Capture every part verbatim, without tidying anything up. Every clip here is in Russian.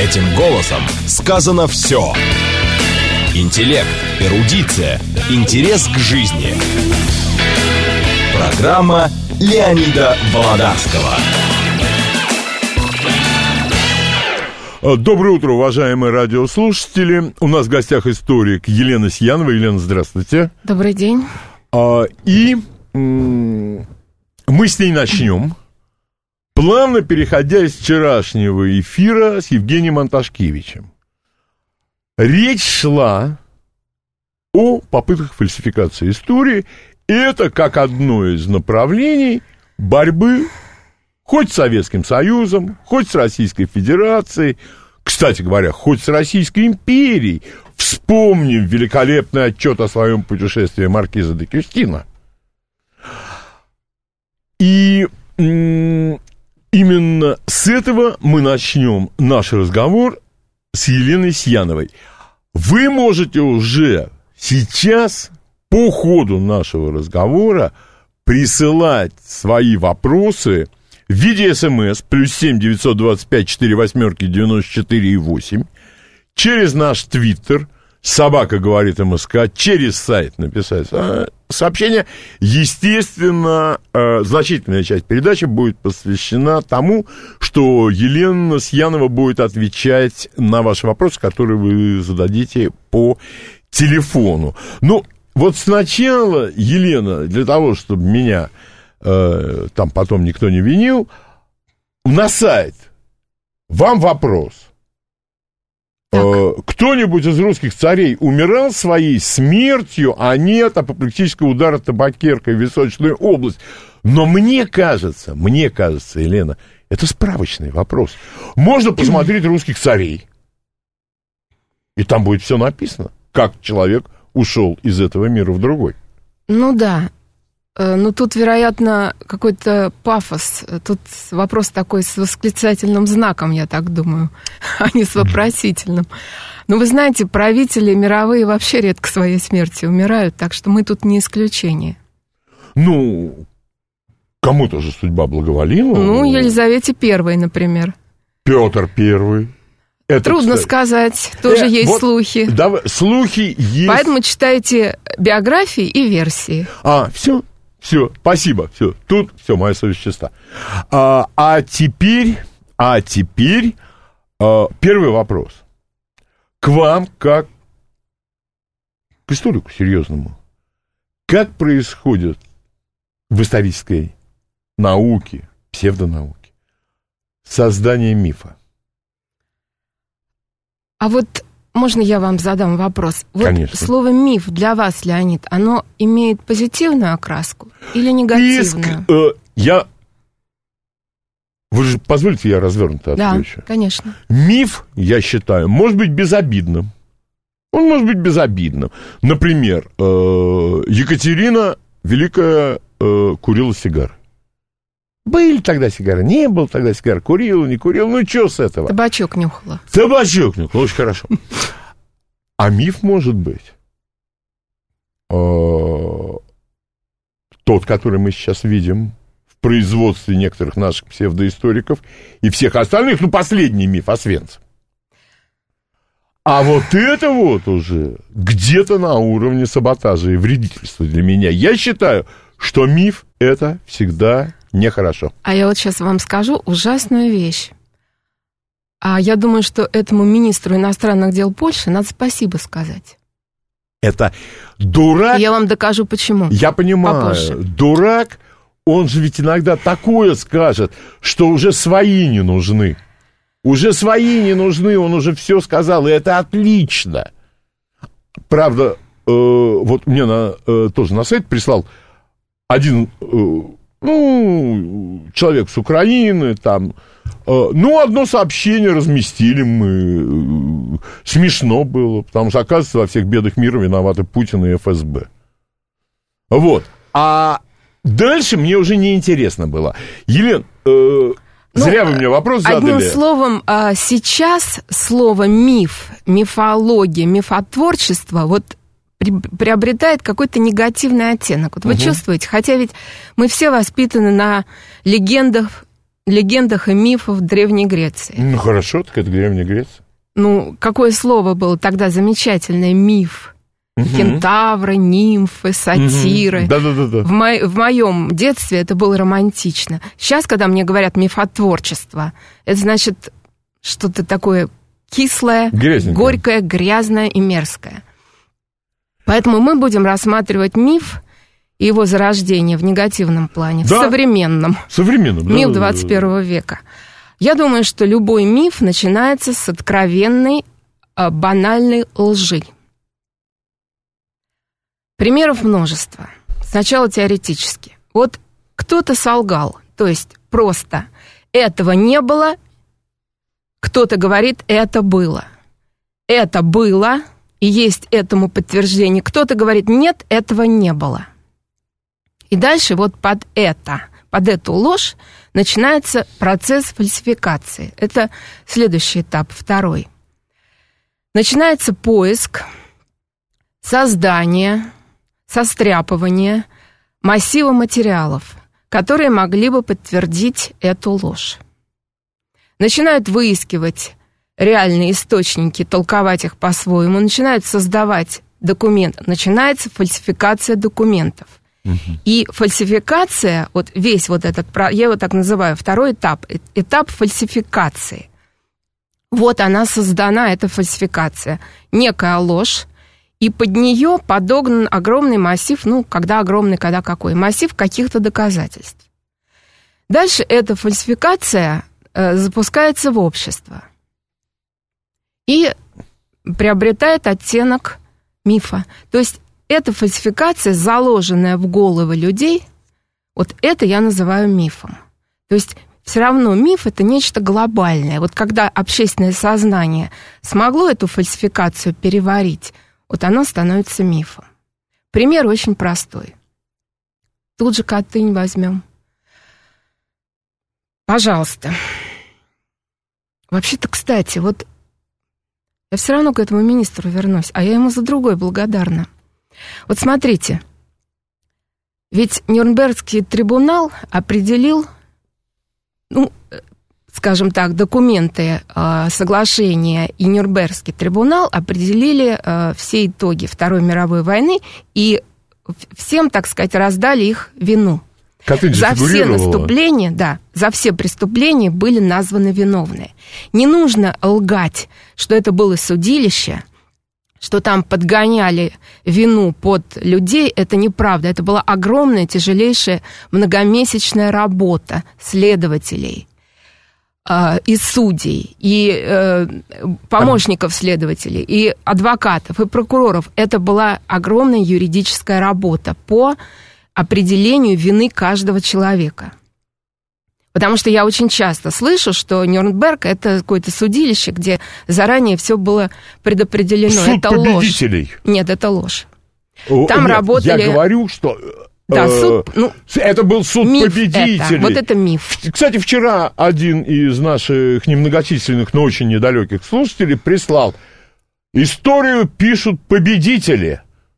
Этим голосом сказано все. Интеллект, эрудиция, интерес к жизни. Программа Леонида Володарского. Доброе утро, уважаемые радиослушатели. У нас в гостях историк Елена Сиянова. Елена, здравствуйте. Добрый день. И мы с ней начнем, плавно переходя из вчерашнего эфира с Евгением Анташкевичем. Речь шла о попытках фальсификации истории. Это как одно из направлений борьбы хоть с Советским Союзом, хоть с Российской Федерацией, кстати говоря, хоть с Российской империей. Вспомним великолепный отчет о своем путешествии маркиза де Кюстина. И м- именно с этого мы начнем наш разговор с Еленой Сияновой. Вы можете уже сейчас по ходу нашего разговора присылать свои вопросы в виде смс плюс семь девятьсот двадцать пять четыре восьмерки девяносто четыре восемь, через наш твиттер собака говорит МСК, через сайт написать сообщение. Естественно, значительная часть передачи будет посвящена тому, что Елена Сиянова будет отвечать на ваши вопросы, которые вы зададите по телефону. Ну, вот сначала, Елена, для того, чтобы меня э, там потом никто не винил, на сайт вам вопрос. Э, кто-нибудь из русских царей умирал своей смертью, а нет апоплексического удара табакеркой в височную область? Но мне кажется, мне кажется, Елена, это справочный вопрос. Можно посмотреть русских царей, и там будет все написано, как человек ушел из этого мира в другой. Ну да, но тут, вероятно, какой-то пафос. Тут вопрос такой с восклицательным знаком, я так думаю, а не с вопросительным. Но вы знаете, правители мировые вообще редко своей смертью умирают, так что мы тут не исключение. Ну, кому-то же судьба благоволила. Ну, Елизавете Первой, например. Петр Первый. Это, трудно кстати, сказать, тоже э, есть вот, слухи. Да, слухи есть. Поэтому читайте биографии и версии. А, все, все, спасибо, все, тут все, моя совесть чиста. А, а теперь, а теперь а, первый вопрос. К вам, как к историку серьезному, как происходит в исторической науке, псевдонауке, создание мифа? А вот можно я вам задам вопрос? Вот Конечно. Слово «миф» для вас, Леонид, оно имеет позитивную окраску или негативную? Иск, э, я... Вы же позволите, я развернуто отвечу? Да, конечно. Миф, я считаю, может быть безобидным. Он может быть безобидным. Например, э, Екатерина Великая э, курила сигары. Были тогда сигары, не было тогда сигар, курил, не курил, ну что с этого? Табачок нюхала. Табачок нюхала, очень хорошо. А миф может быть тот, который мы сейчас видим в производстве некоторых наших псевдоисториков и всех остальных, ну, последний миф Освенцим. А вот это вот уже где-то на уровне саботажа и вредительства для меня. Я считаю, что миф — это всегда нехорошо. А я вот сейчас вам скажу ужасную вещь. А я думаю, что этому министру иностранных дел Польши надо спасибо сказать. Это дурак. Я вам докажу, почему. Я понимаю. Попозже. Дурак, он же ведь иногда такое скажет, что уже свои не нужны. Уже свои не нужны, он уже все сказал, и это отлично. Правда, э, вот мне на, э, тоже на сайт прислал один... Э, Ну, человек с Украины, там, э, ну, одно сообщение разместили мы, э, смешно было, потому что, оказывается, во всех бедах мира виноваты Путин и эф эс бэ. Вот, а дальше мне уже не интересно было. Елена, э, ну, зря вы мне вопрос задали. Одним словом, сейчас слово «миф», «мифология», «мифотворчество», вот, приобретает какой-то негативный оттенок. Вот вы угу. чувствуете, хотя ведь мы все воспитаны на легендах, легендах и мифах Древней Греции. Ну, хорошо, так это Древняя Греция. Ну, какое слово было тогда замечательное? Миф. Угу. Кентавры, нимфы, сатиры. Угу. Да-да-да. В, мо- в моем детстве это было романтично. Сейчас, когда мне говорят мифотворчество, это значит что-то такое кислое, горькое, грязное и мерзкое. Поэтому мы будем рассматривать миф и его зарождение в негативном плане, да. в современном. Современном, да. Миф двадцать первого века. Я думаю, что любой миф начинается с откровенной, банальной лжи. Примеров множество. Сначала теоретически. Вот кто-то солгал, то есть просто этого не было, кто-то говорит, это было. Это было, и есть этому подтверждение. Кто-то говорит, нет, этого не было. И дальше вот под это, под эту ложь начинается процесс фальсификации. Это следующий этап, второй. Начинается поиск, создание, состряпывание массива материалов, которые могли бы подтвердить эту ложь. Начинают выискивать реальные источники, толковать их по-своему, начинают создавать документы, начинается фальсификация документов. Угу. И фальсификация, вот весь вот этот, я его так называю, второй этап, этап фальсификации. Вот она создана, эта фальсификация, некая ложь, и под нее подогнан огромный массив, ну, когда огромный, когда какой, массив каких-то доказательств. Дальше эта фальсификация э, запускается в общество и приобретает оттенок мифа. То есть эта фальсификация, заложенная в головы людей, вот это я называю мифом. То есть все равно миф – это нечто глобальное. Вот когда общественное сознание смогло эту фальсификацию переварить, вот оно становится мифом. Пример очень простой. Тут же Катынь возьмем. Пожалуйста. Вообще-то, кстати, вот я все равно к этому министру вернусь, а я ему за другое благодарна. Вот смотрите, ведь Нюрнбергский трибунал определил, ну, скажем так, документы э, соглашения и Нюрнбергский трибунал определили э, все итоги Второй мировой войны и всем, так сказать, раздали их вину. За все наступления, да, за все преступления были названы виновные. Не нужно лгать, что это было судилище, что там подгоняли вину под людей, это неправда. Это была огромная, тяжелейшая, многомесячная работа следователей э, и судей, и э, помощников следователей, и адвокатов, и прокуроров. Это была огромная юридическая работа по определению вины каждого человека. Потому что я очень часто слышу, что Нюрнберг – это какое-то судилище, где заранее все было предопределено. Суд это победителей. Ложь. Нет, это ложь. О, Там нет, работали... Я говорю, что... Да, суд, ну, это был суд победителей. Это, вот это миф. Кстати, вчера один из наших немногочисленных, но очень недалеких слушателей прислал: историю пишут победители.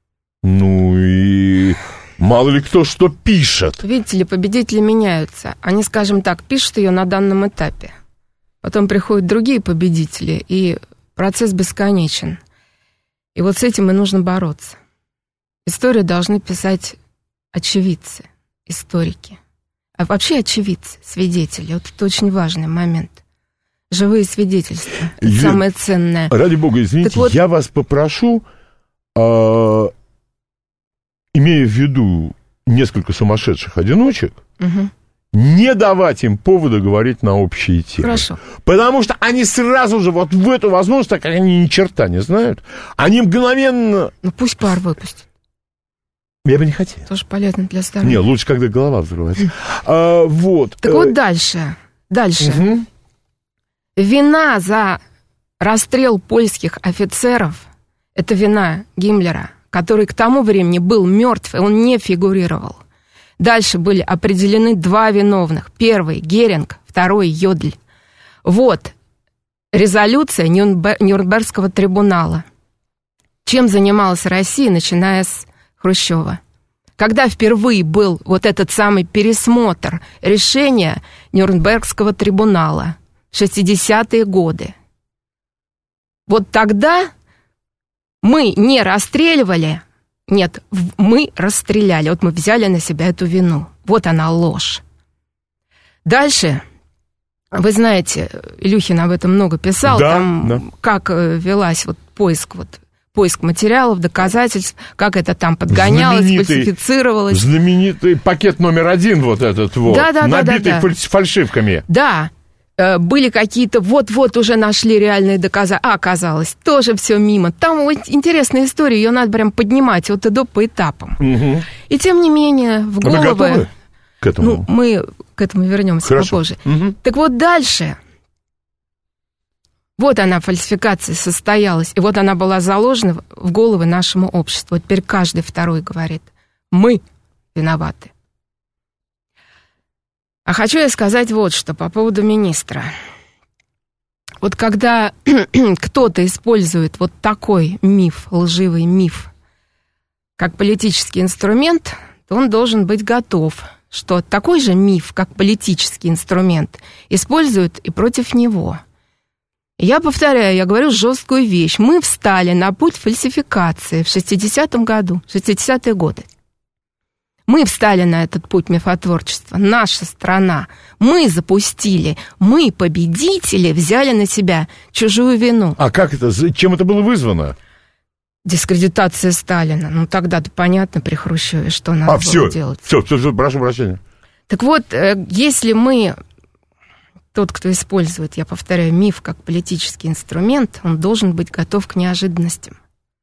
Ну и... Мало ли кто что пишет. Видите ли, победители меняются. Они, скажем так, пишут ее на данном этапе. Потом приходят другие победители, и процесс бесконечен. И вот с этим и нужно бороться. Историю должны писать очевидцы, историки. А вообще очевидцы, свидетели. Вот это очень важный момент. Живые свидетельства. Это я, самое ценное. Ради бога, извините, вот, я вас попрошу... Э- имея в виду несколько сумасшедших одиночек, угу. не давать им повода говорить на общие темы. Хорошо. Потому что они сразу же вот в эту возможность, так как они ни черта не знают, они мгновенно... Ну пусть пар выпустит. Я бы не хотел. Тоже полезно для здоровья. Не, лучше, когда голова взрывается. а, вот. Так вот дальше. Дальше. Угу. Вина за расстрел польских офицеров – это вина Гиммлера, который к тому времени был мертв, и он не фигурировал. Дальше были определены два виновных. Первый – Геринг, второй – Йодль. Вот резолюция Нюрнбер... Нюрнбергского трибунала. Чем занималась Россия, начиная с Хрущева? когда впервые был вот этот самый пересмотр решения Нюрнбергского трибунала в шестидесятые годы. Вот тогда мы не расстреливали, нет, мы расстреляли, вот мы взяли на себя эту вину. Вот она ложь. Дальше, вы знаете, Илюхин об этом много писал, да, там да. как велась вот поиск вот поиск материалов, доказательств, как это там подгонялось, знаменитый, фальсифицировалось. Знаменитый пакет номер один вот этот вот, да, да, набитый да, да, да. фальшивками. Да, были какие-то, вот-вот уже нашли реальные доказательства, а оказалось, тоже все мимо. Там интересная история, ее надо прям поднимать от и до по этапам. Угу. И тем не менее, в головы... Вы готовы к этому? Ну, мы к этому вернемся Хорошо. попозже. Угу. Так вот дальше... Вот она, фальсификация состоялась, и вот она была заложена в головы нашему обществу. Теперь каждый второй говорит, мы виноваты. А хочу я сказать вот что по поводу министра. Вот когда кто-то использует вот такой миф, лживый миф, как политический инструмент, то он должен быть готов, что такой же миф, как политический инструмент, используют и против него. Я повторяю, я говорю жесткую вещь. Мы встали на путь фальсификации в шестидесятом году, шестидесятые годы. Мы встали на этот путь мифотворчества, наша страна. Мы запустили, мы, победители, взяли на себя чужую вину. А как это, чем это было вызвано? Дискредитация Сталина. Ну, тогда-то понятно при Хрущеве, что надо а, было все, делать. все, все, все, прошу прощения. Так вот, если мы... Тот, кто использует, я повторяю, миф как политический инструмент, он должен быть готов к неожиданностям.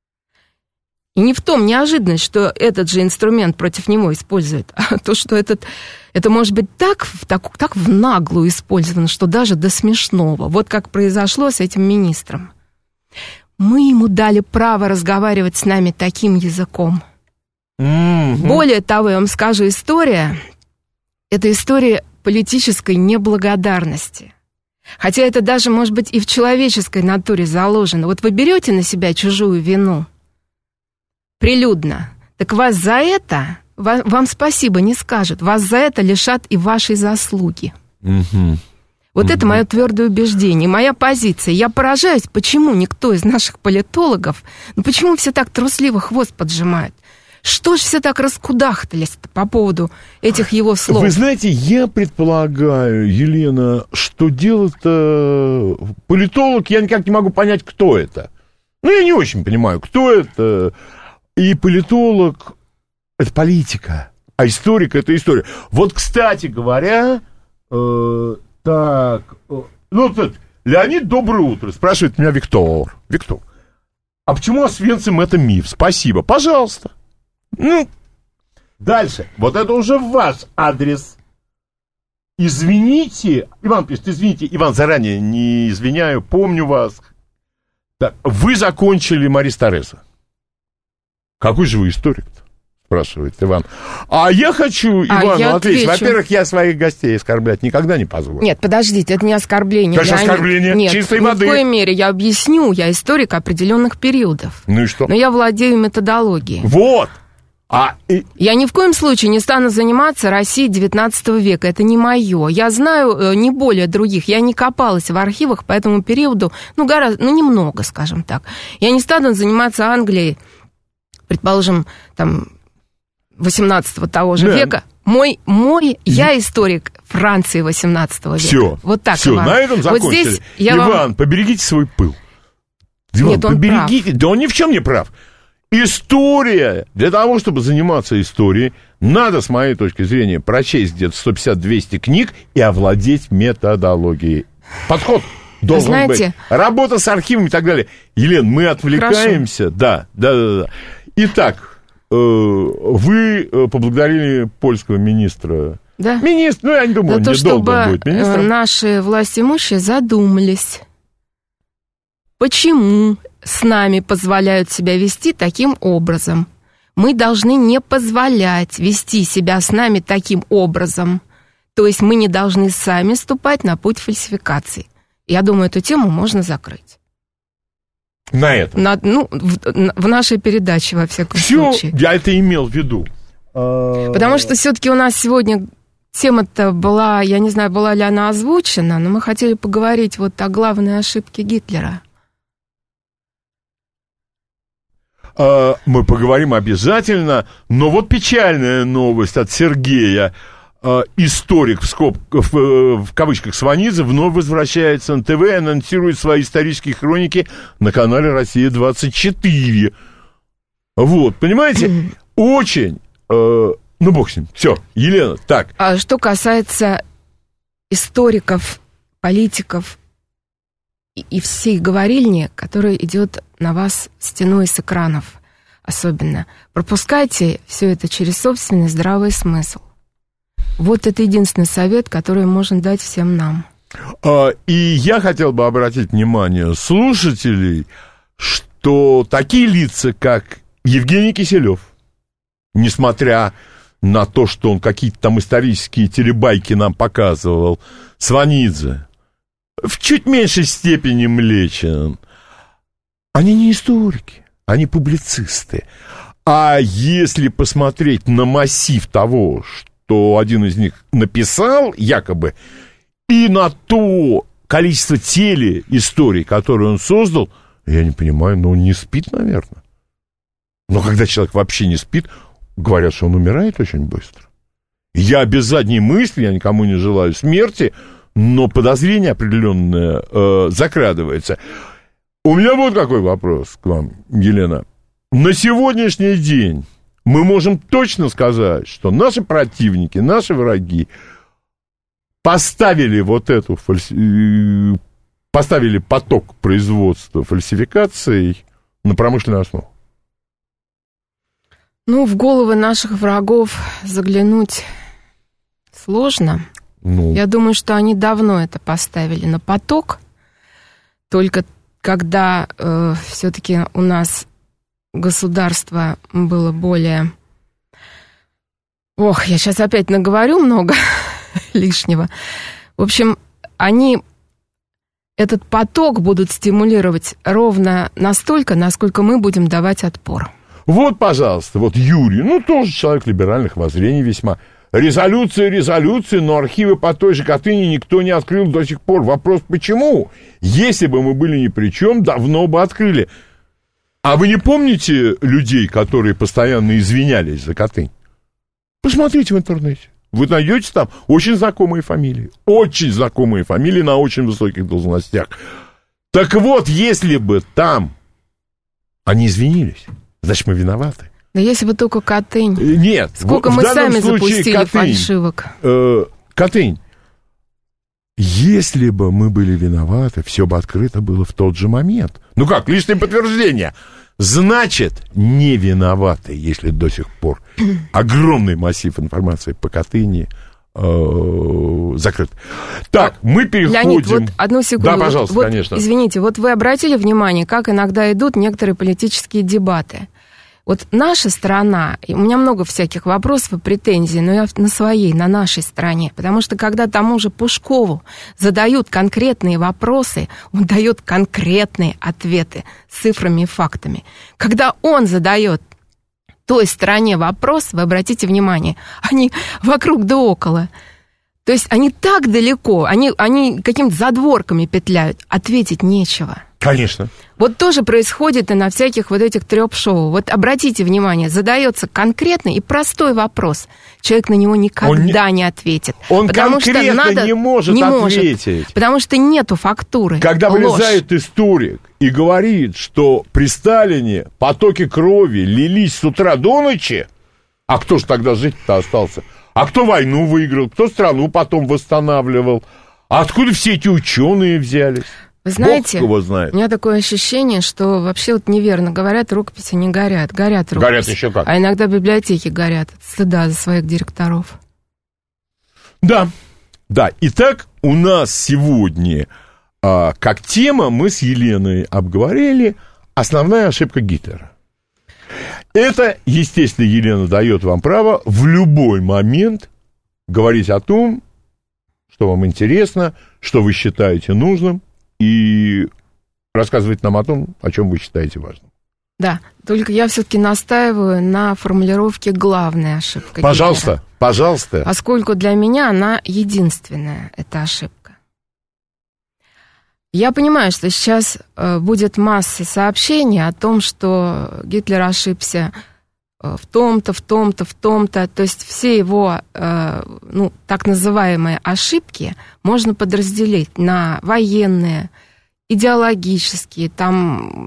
И не в том неожиданность, что этот же инструмент против него используют, а то, что этот, это может быть так, так, так в наглую использовано, что даже до смешного. Вот как произошло с этим министром. Мы ему дали право разговаривать с нами таким языком. Mm-hmm. Более того, я вам скажу, история, это история политической неблагодарности. Хотя это даже, может быть, и в человеческой натуре заложено. Вот вы берете на себя чужую вину прилюдно, так вас за это, вам спасибо не скажут, вас за это лишат и вашей заслуги. Mm-hmm. Вот mm-hmm. это мое твердое убеждение, моя позиция. Я поражаюсь, почему никто из наших политологов, ну почему все так трусливо хвост поджимают? Что ж все так раскудахтались по поводу этих его слов? Вы знаете, я предполагаю, Елена, что дело-то... Политолог, я никак не могу понять, кто это. Ну, я не очень понимаю, кто это. И политолог — это политика, а историк — это история. Вот, кстати говоря, э, так... Э, ну, вот, Леонид, доброе утро, спрашивает меня Виктор. Виктор, а почему Освенцим — это миф? Спасибо, пожалуйста. Ну, дальше. Вот это уже ваш адрес. Извините, Иван пишет, извините, Иван, заранее не извиняю, помню вас. Так, вы закончили Марис Торреса. Какой же вы историк-то? Спрашивает Иван. А я хочу Ивану а ответить. Отвечу. Во-первых, я своих гостей оскорблять никогда не позволю. Нет, подождите, это не оскорбление. Конечно, я оскорбление не... Нет, чистой ни воды. в коей мере. Я объясню, я историк определенных периодов. Ну и что? Но я владею методологией. Вот. А, и... Я ни в коем случае не стану заниматься Россией девятнадцатого века. Это не мое. Я знаю не более других. Я не копалась в архивах по этому периоду, ну, гораздо, ну, немного, скажем так. Я не стану заниматься Англией, предположим, там, восемнадцатого того же да. века. Мой, мой, я историк Франции восемнадцатого века. Все, вот так, все, Иван. на этом закончили. Вот здесь я Иван, вам... поберегите свой пыл. Иван, Нет, он поберегите. прав. Да он ни в чем не прав. История. Для того, чтобы заниматься историей, надо, с моей точки зрения, прочесть где-то сто пятьдесят - двести книг и овладеть методологией. Подход должен знаете... быть. Работа с архивами и так далее. Елена, мы отвлекаемся. Хорошо. Да, да, да, да. Итак, вы поблагодарили польского министра. Да. Министр, ну, я не думаю, за то, недолго он будет министром. чтобы наши властимущие задумались, почему с нами позволяют себя вести таким образом. Мы должны не позволять вести себя с нами таким образом. То есть мы не должны сами ступать на путь фальсификации. Я думаю, эту тему можно закрыть. На этом? На, ну, в, в нашей передаче, во всяком Всё, случае. я это имел в виду. Потому что все-таки у нас сегодня тема-то была, я не знаю, была ли она озвучена, но мы хотели поговорить вот о главной ошибке Гитлера. Мы поговорим обязательно, но вот печальная новость от Сергея. Историк в, скоб... в, в кавычках Сванидзе вновь возвращается на ТВ и анонсирует свои исторические хроники на канале «Россия двадцать четыре». Вот, понимаете, очень... Э, ну, бог с ним. Все, Елена, так. А что касается историков, политиков и, и всей говорильни, которая идет на вас стеной с экранов особенно, пропускайте все это через собственный здравый смысл. Вот это единственный совет, который можно дать всем нам. И я хотел бы обратить внимание слушателей, что такие лица, как Евгений Киселев, несмотря на то, что он какие-то там исторические телебайки нам показывал, Сванидзе, в чуть меньшей степени Млечин, они не историки, они публицисты. А если посмотреть на массив того, что что один из них написал, якобы, и на то количество телеисторий, которые он создал, я не понимаю, но он не спит, наверное. Но когда человек вообще не спит, говорят, что он умирает очень быстро. Я без задней мысли, я никому не желаю смерти, но подозрение определенное э, закрадывается. У меня вот какой вопрос к вам, Елена. На сегодняшний день мы можем точно сказать, что наши противники, наши враги поставили вот эту фальси... поставили поток производства фальсификаций на промышленную основу. Ну, в головы наших врагов заглянуть сложно. Ну. Я думаю, что они давно это поставили на поток. Только когда э, все-таки у нас государство было более... Ох, я сейчас опять наговорю много лишнего. В общем, они этот поток будут стимулировать ровно настолько, насколько мы будем давать отпор. Вот, пожалуйста, вот Юрий, ну, тоже человек либеральных воззрений весьма. Резолюция, резолюция, но архивы по той же Катыни никто не открыл до сих пор. Вопрос, почему? Если бы мы были ни при чем, давно бы открыли. А вы не помните людей, которые постоянно извинялись за Катынь? Посмотрите в интернете. Вы найдете там очень знакомые фамилии. Очень знакомые фамилии на очень высоких должностях. Так вот, если бы там они извинились, значит, мы виноваты. Да если бы только Катынь. Нет. Сколько в, мы в сами случае, запустили Катынь, фальшивок. Э, Катынь. Если бы мы были виноваты, все бы открыто было в тот же момент. Ну как, личное подтверждение. Значит, не виноваты, если до сих пор огромный массив информации по Катыни э, закрыт. Так, мы переходим... Леонид, вот одну секунду. Да, пожалуйста, вот, конечно. Извините, вот вы обратили внимание, как иногда идут некоторые политические дебаты. Вот наша сторона, у меня много всяких вопросов и претензий, но я на своей, на нашей стороне, потому что когда тому же Пушкову задают конкретные вопросы, он дает конкретные ответы с цифрами и фактами. Когда он задает той стороне вопрос, вы обратите внимание, они вокруг да около. То есть они так далеко, они, они какими-то задворками петляют, ответить нечего. Конечно. Вот тоже происходит и на всяких вот этих трёп-шоу. Вот обратите внимание, задается конкретный и простой вопрос. Человек на него никогда не, не ответит. Он потому конкретно что надо, не может не ответить. Может, потому что нету фактуры. Когда Ложь. вылезает историк и говорит, что при Сталине потоки крови лились с утра до ночи, а кто же тогда жить-то остался? А кто войну выиграл? Кто страну потом восстанавливал? А откуда все эти ученые взялись? Вы знаете, Бог его знает. У меня такое ощущение, что вообще вот неверно говорят, рукописи не горят. Горят рукописи. Горят еще как. А иногда библиотеки горят от стыда за своих директоров. Да, да. Итак, у нас сегодня а, как тема мы с Еленой обговорили основная ошибка Гитлера. Это, естественно, Елена дает вам право в любой момент говорить о том, что вам интересно, что вы считаете нужным, и рассказывать нам о том, о чем вы считаете важным. Да, только я все-таки настаиваю на формулировке «главная ошибка». Пожалуйста, Гитлера, пожалуйста. Поскольку для меня она единственная, эта ошибка. Я понимаю, что сейчас э, будет масса сообщений о том, что Гитлер ошибся в том-то, в том-то, в том-то. То есть все его, э, ну, так называемые ошибки можно подразделить на военные, идеологические, там,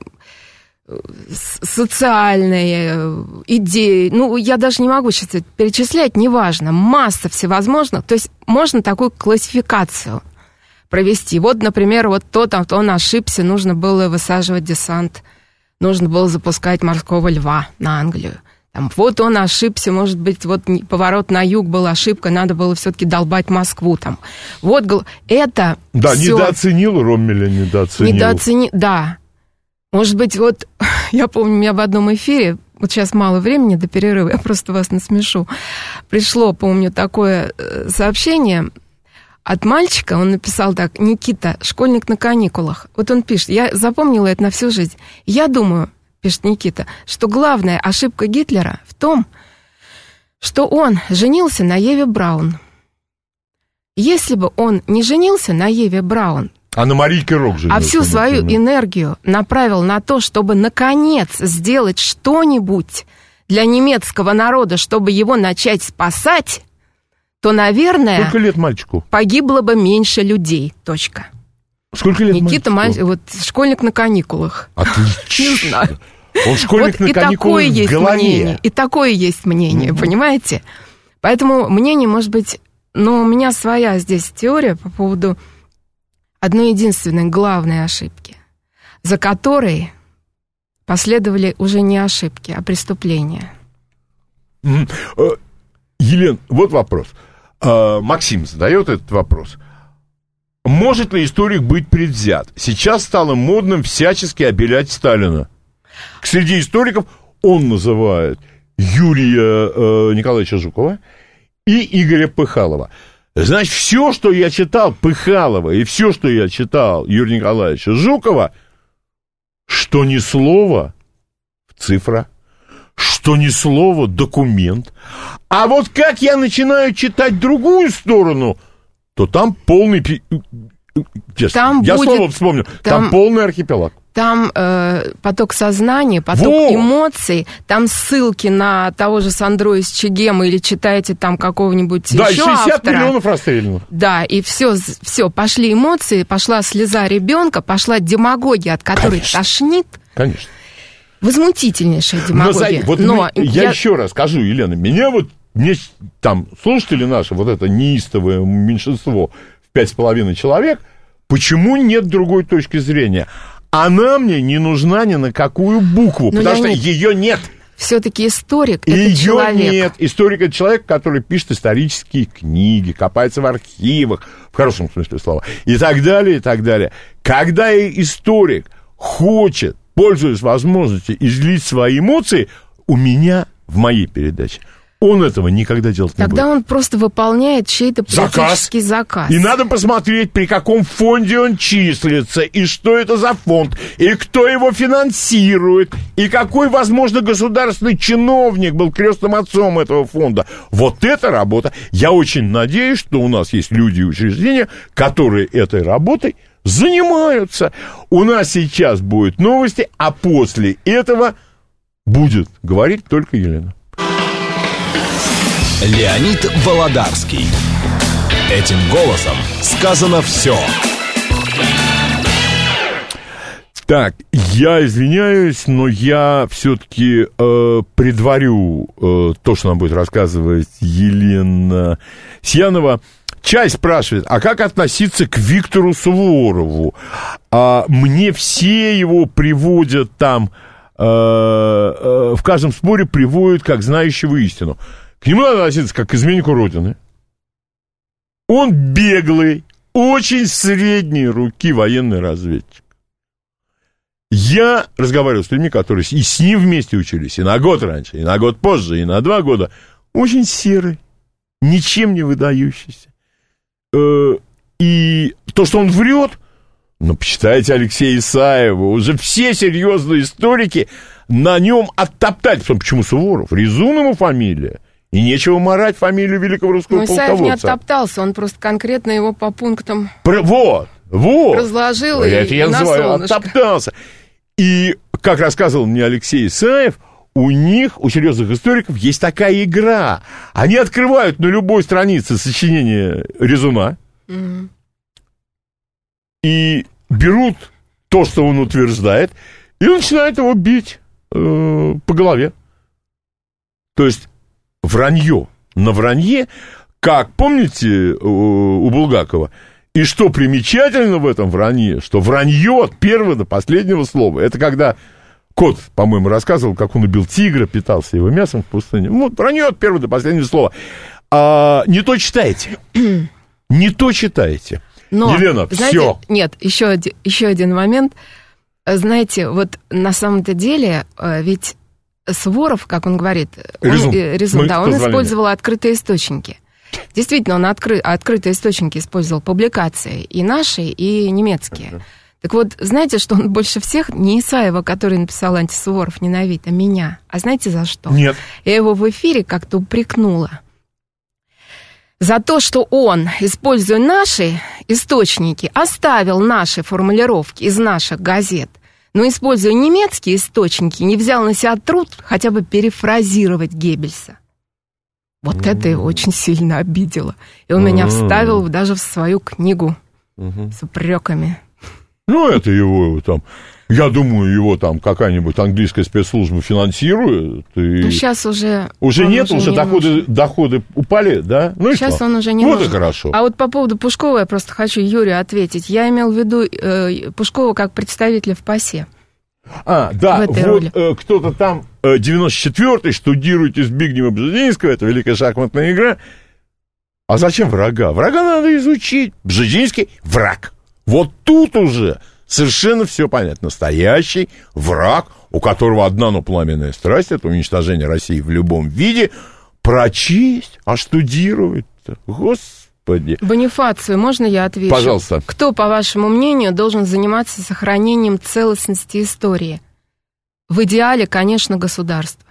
социальные идеи. Ну, я даже не могу сейчас это перечислять, неважно. Масса всевозможных. То есть можно такую классификацию провести. Вот, например, вот то, там, он ошибся, нужно было высаживать десант, нужно было запускать морского льва на Англию. Там, вот он ошибся, может быть, вот поворот на юг был ошибка, надо было все-таки долбать Москву. Там. Вот это Да, всё... недооценил Роммеля, недооценил. Недооценил, да. Может быть, вот, я помню, у меня в одном эфире, вот сейчас мало времени до перерыва, я просто вас насмешу, пришло, помню, такое сообщение от мальчика, он написал так: Никита, школьник на каникулах. Вот он пишет, я запомнила это на всю жизнь. Я думаю, пишет Никита, что главная ошибка Гитлера в том, что он женился на Еве Браун. Если бы он не женился на Еве Браун, а на Марийке Рок женился, а всю свою например. энергию направил на то, чтобы наконец сделать что-нибудь для немецкого народа, чтобы его начать спасать, то, наверное, сколько лет мальчику? Погибло бы меньше людей. Точка. Сколько лет Никита, мальчику? вот школьник на каникулах. Отлично. Не знаю. Он школьник Вот на и каникулах такое в есть голове. мнение, и такое есть мнение, Mm-hmm. понимаете? Поэтому мнение может быть... Но у меня своя здесь теория по поводу одной единственной главной ошибки, за которой последовали уже не ошибки, а преступления. Mm-hmm. Елена, вот вопрос. Максим задает этот вопрос. Может ли историк быть предвзят? Сейчас стало модным всячески обелять Сталина. Среди историков он называет Юрия э, Николаевича Жукова и Игоря Пыхалова. Значит, все, что я читал Пыхалова, и все, что я читал Юрия Николаевича Жукова, что ни слова цифра, что ни слова документ. А вот как я начинаю читать другую сторону, то там полный... Честно, там я будет, слово вспомню. Там, там полный архипелаг. Там э, поток сознания, поток Во! эмоций, там ссылки на того же Сандро из Чегема или читаете там какого-нибудь да, еще шестьдесят автора. Миллионов расстрелянных. Да, и все, все, пошли эмоции, пошла слеза ребенка, пошла демагогия, от которой Конечно. тошнит. Конечно. Возмутительнейшая демагогия. Но, вот Но мы, я... я еще раз скажу, Елена, меня вот, мне там, слушатели наши, вот это неистовое меньшинство в пять с половиной человек, почему нет другой точки зрения? Она мне не нужна ни на какую букву, Но потому что нет. ее нет. Все-таки историк — это Ее человек. нет. Историк — это человек, который пишет исторические книги, копается в архивах, в хорошем смысле слова, и так далее, и так далее. Когда историк хочет, пользуясь возможностью, излить свои эмоции, у меня в моей передаче он этого никогда делать не будет. Тогда он просто выполняет чей-то политический заказ. И надо посмотреть, при каком фонде он числится, и что это за фонд, и кто его финансирует, и какой, возможно, государственный чиновник был крестным отцом этого фонда. Вот это работа. Я очень надеюсь, что у нас есть люди и учреждения, которые этой работой занимаются. У нас сейчас будут новости, а после этого будет говорить только Елена. Леонид Володарский. Этим голосом сказано все. Так, я извиняюсь, но я все-таки э, предварю э, то, что нам будет рассказывать Елена Сьянова. Часть спрашивает, а как относиться к Виктору Суворову? А, мне все его приводят там, э, э, в каждом споре приводят как знающего истину. К нему надо относиться как к изменнику Родины. Он беглый, очень средней руки военный разведчик. Я разговаривал с людьми, которые и с ним вместе учились, и на год раньше, и на год позже, и на два года. Очень серый, ничем не выдающийся. И то, что он врет, Ну, почитайте Алексея Исаева. Уже все серьезные историки на нем оттоптали. Почему Суворов? Резун ему фамилия. И нечего марать фамилию великого русского Но полководца. Исаев не оттоптался, он просто конкретно его по пунктам Про, вот, вот. разложил. Это и я на называю солнышко. оттоптался. И, как рассказывал мне Алексей Исаев, у них, у серьезных историков, есть такая игра. Они открывают на любой странице сочинение Резуна Mm-hmm. и берут то, что он утверждает, и начинают его бить э, по голове. То есть вранье на вранье, как, помните, у, у Булгакова, и что примечательно в этом вранье, что вранье от первого до последнего слова. Это когда кот, по-моему, рассказывал, как он убил тигра, питался его мясом в пустыне. Ну, вранье от первого до последнего слова. А, не то читаете. Не то читаете. Но, Елена, знаете, все. Нет, еще, один- еще один момент. Знаете, вот на самом-то деле, э, ведь Суворов, как он говорит, он, Резун. э, Резун, Мы да, он позволили. использовал открытые источники. Действительно, он откры- открытые источники использовал, публикации, и наши, и немецкие. Так вот, знаете, что он больше всех, не Исаева, который написал «Антисуворов ненавидит», а меня. А знаете за что? Нет. Я его в эфире как-то упрекнула. За то, что он, используя наши источники, оставил наши формулировки из наших газет, но, используя немецкие источники, не взял на себя труд хотя бы перефразировать Геббельса. Вот mm-hmm. это его очень сильно обидело. И он mm-hmm. меня вставил даже в свою книгу mm-hmm. с упреками. Ну, это его там... Я думаю, его там какая-нибудь английская спецслужба финансирует. И... Ну, сейчас уже... Уже нет, уже, уже не доходы, доходы упали, да? Ну, сейчас что? он уже не Вот нужен. и хорошо. А вот по поводу Пушкова я просто хочу Юрию ответить. Я имел в виду э, Пушкова как представителя в ПАСЕ. А, да, в этой вот роли. э, кто-то там, э, девяносто четвёртый, штудируете Збигнева Бжезинского, это великая шахматная игра. А зачем врага? Врага надо изучить. Бжезинский — враг. Вот тут уже совершенно все понятно. Настоящий враг, у которого одна, но пламенная страсть — это уничтожение России в любом виде. Прочесть, а штудировать-то, господи. Бонифацию, можно я отвечу? Пожалуйста. Кто, по вашему мнению, должен заниматься сохранением целостности истории? В идеале, конечно, государство.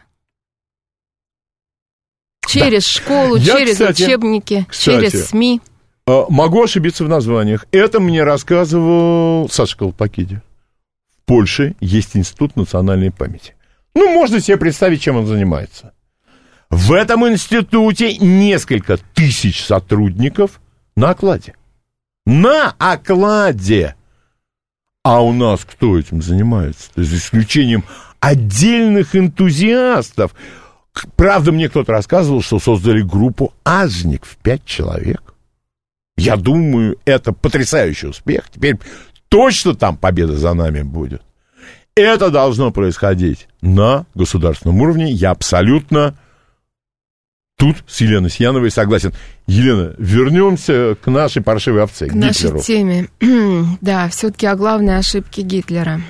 Через да. школу, я, через кстати, учебники, кстати, через СМИ. Могу ошибиться в названиях. Это мне рассказывал Саша Колпакиди. В Польше есть Институт национальной памяти. Ну, можно себе представить, чем он занимается. В этом институте несколько тысяч сотрудников на окладе. На окладе! А у нас кто этим занимается? То есть, за исключением отдельных энтузиастов. Правда, мне кто-то рассказывал, что создали группу «Ажник» в пять человек. Я думаю, это потрясающий успех. Теперь точно там победа за нами будет. Это должно происходить на государственном уровне. Я абсолютно тут с Еленой Сияновой согласен. Елена, вернемся к нашей паршивой овце, к Гитлеру. нашей теме. Да, все-таки о главной ошибке Гитлера.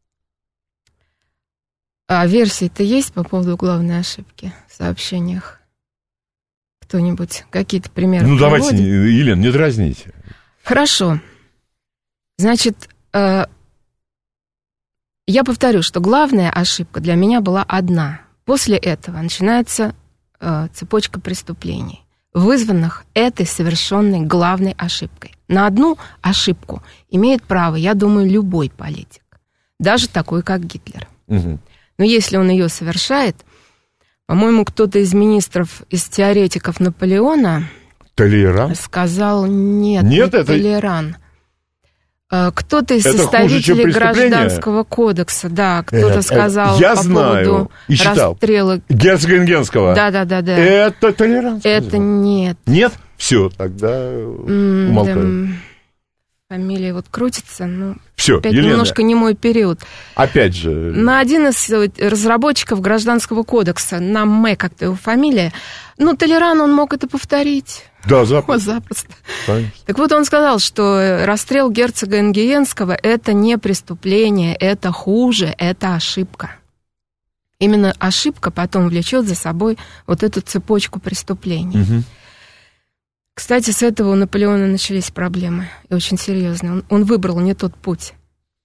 А версии-то есть по поводу главной ошибки в сообщениях? Кто-нибудь, какие-то примеры Ну, приводит? давайте, Елена, не дразните. Хорошо. Значит, э, я повторю, что главная ошибка для меня была одна. После этого начинается э, цепочка преступлений, вызванных этой совершенной главной ошибкой. На одну ошибку имеет право, я думаю, любой политик, даже такой, как Гитлер. Угу. Но если он ее совершает, по-моему, кто-то из министров, из теоретиков Наполеона Толеран? сказал, нет, нет не это... Толеран. Кто-то из это составителей Гражданского кодекса, да, кто-то это, сказал я по знаю, поводу и читал. расстрела. Герцога-Энгенского. Да-да-да. Это Толеран сказал. Это нет. Нет? Все, тогда М- умолкаю. Да, фамилия вот крутится, ну, Все, опять Елена, немножко не мой период. Опять же. На один из разработчиков Гражданского кодекса, на Мэ как-то его фамилия, ну, Толеран, он мог это повторить. Да, запросто. запросто. Конечно. Так вот, он сказал, что расстрел герцога Энгиенского – это не преступление, это хуже, это ошибка. Именно ошибка потом влечет за собой вот эту цепочку преступлений. Угу. Кстати, с этого у Наполеона начались проблемы, и очень серьезные. Он, он выбрал не тот путь.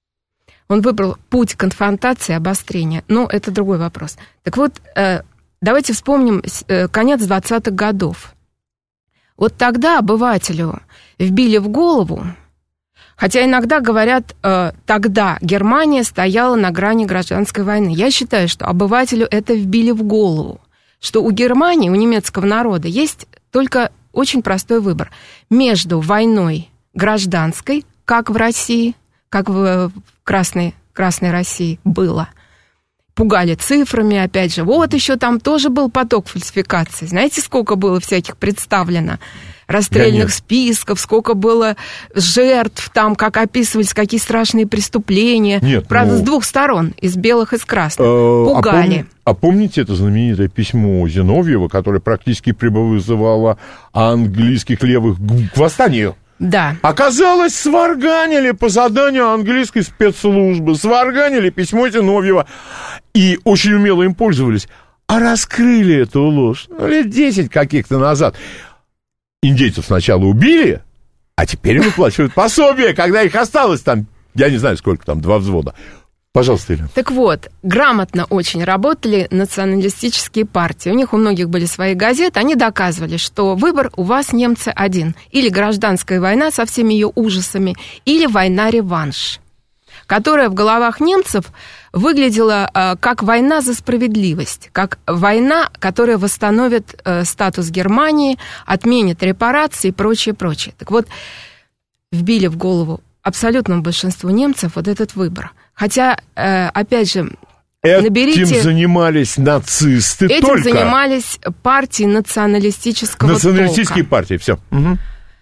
Он выбрал путь конфронтации, обострения. Но это другой вопрос. Так вот, э, давайте вспомним э, конец двадцатых годов. Вот тогда обывателю вбили в голову, хотя иногда говорят, э, тогда Германия стояла на грани гражданской войны. Я считаю, что обывателю это вбили в голову, что у Германии, у немецкого народа есть только очень простой выбор между войной гражданской, как в России, как в Красной, Красной России было. Пугали цифрами, опять же. Вот еще там тоже был поток фальсификаций. Знаете, сколько было всяких представлено расстрельных списков, сколько было жертв, там, как описывались, какие страшные преступления. Нет, правда, ну... с двух сторон, из белых и с красных. Пугали. А, пом... а помните это знаменитое письмо Зиновьева, которое практически призывало английских левых к восстанию? Да. Оказалось, сварганили по заданию английской спецслужбы, сварганили письмо Зиновьева и очень умело им пользовались. А раскрыли эту ложь ну, лет десять каких-то назад. Индейцев сначала убили, а теперь им выплачивают пособие, когда их осталось там, я не знаю, сколько там, два взвода. Пожалуйста, Елена. Так вот, грамотно очень работали националистические партии. У них у многих были свои газеты. Они доказывали, что выбор у вас, немцы, один. Или гражданская война со всеми ее ужасами, или война-реванш, которая в головах немцев выглядела э, как война за справедливость, как война, которая восстановит э, статус Германии, отменит репарации и прочее, прочее. Так вот, вбили в голову абсолютному большинству немцев вот этот выбор. Хотя, э, опять же, этим наберите... Этим занимались нацисты этим только. Этим занимались партии националистического Националистические толка. партии, все. Угу.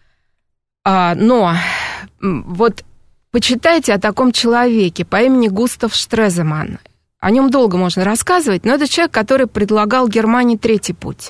А, но вот почитайте о таком человеке по имени Густав Штреземан. О нем долго можно рассказывать, но это человек, который предлагал Германии третий путь.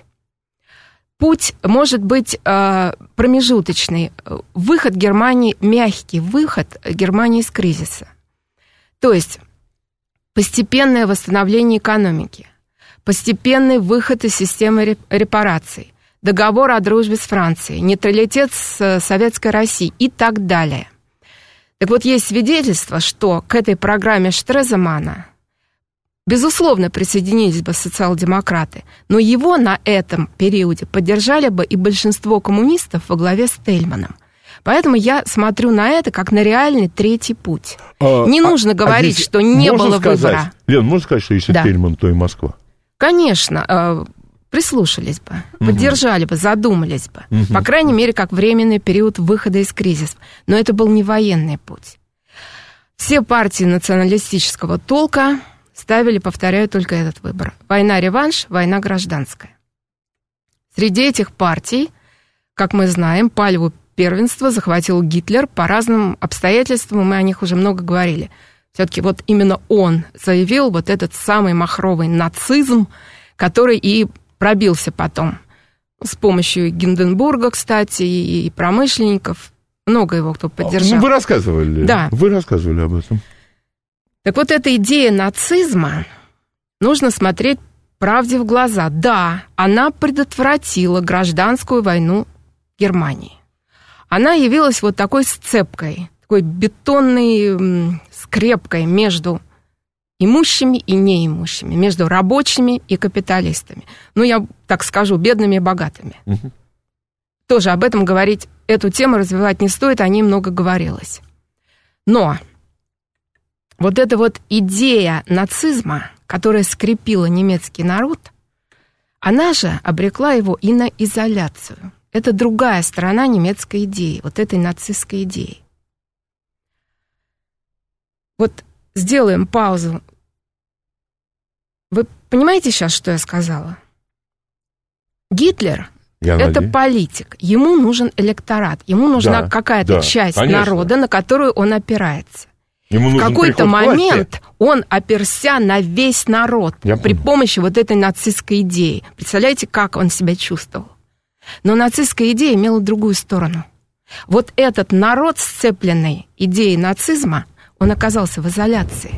Путь может быть э, промежуточный. Выход Германии, мягкий выход Германии из кризиса. То есть постепенное восстановление экономики, постепенный выход из системы репараций, договор о дружбе с Францией, нейтралитет с Советской Россией и так далее. Так вот, есть свидетельство, что к этой программе Штреземана, безусловно, присоединились бы социал-демократы, но его на этом периоде поддержали бы и большинство коммунистов во главе с Тельманом. Поэтому я смотрю на это как на реальный третий путь. А, не нужно а, говорить, а здесь что не было сказать, выбора. Лен, можно сказать, что если да. Тельман, то и Москва? Конечно, прислушались бы, угу. поддержали бы, задумались бы. Угу. По крайней мере, как временный период выхода из кризиса. Но это был не военный путь. Все партии националистического толка ставили, повторяю, только этот выбор. Война-реванш, война гражданская. Среди этих партий, как мы знаем, пальву первенства захватил Гитлер по разным обстоятельствам, мы о них уже много говорили. Все-таки вот именно он заявил вот этот самый махровый нацизм, который и пробился потом. С помощью Гинденбурга, кстати, и промышленников. Много его кто поддержал. Ну, вы рассказывали. Да. Вы рассказывали об этом. Так вот, эта идея нацизма, нужно смотреть правде в глаза. Да, она предотвратила гражданскую войну Германии. Она явилась вот такой сцепкой, такой бетонной скрепкой между имущими и неимущими, между рабочими и капиталистами. Ну, я так скажу, бедными и богатыми. Угу. Тоже об этом говорить, эту тему развивать не стоит, о ней много говорилось. Но вот эта вот идея нацизма, которая скрепила немецкий народ, она же обрекла его и на изоляцию. Это другая сторона немецкой идеи, вот этой нацистской идеи. Вот сделаем паузу. Вы понимаете сейчас, что я сказала? Гитлер я — это надеюсь. Политик. Ему нужен электорат. Ему нужна да, какая-то да, часть конечно. Народа, на которую он опирается. Ему в какой-то момент он оперся на весь народ я при понял. Помощи вот этой нацистской идеи. Представляете, как он себя чувствовал? Но нацистская идея имела другую сторону. Вот этот народ, сцепленный идеей нацизма, он оказался в изоляции.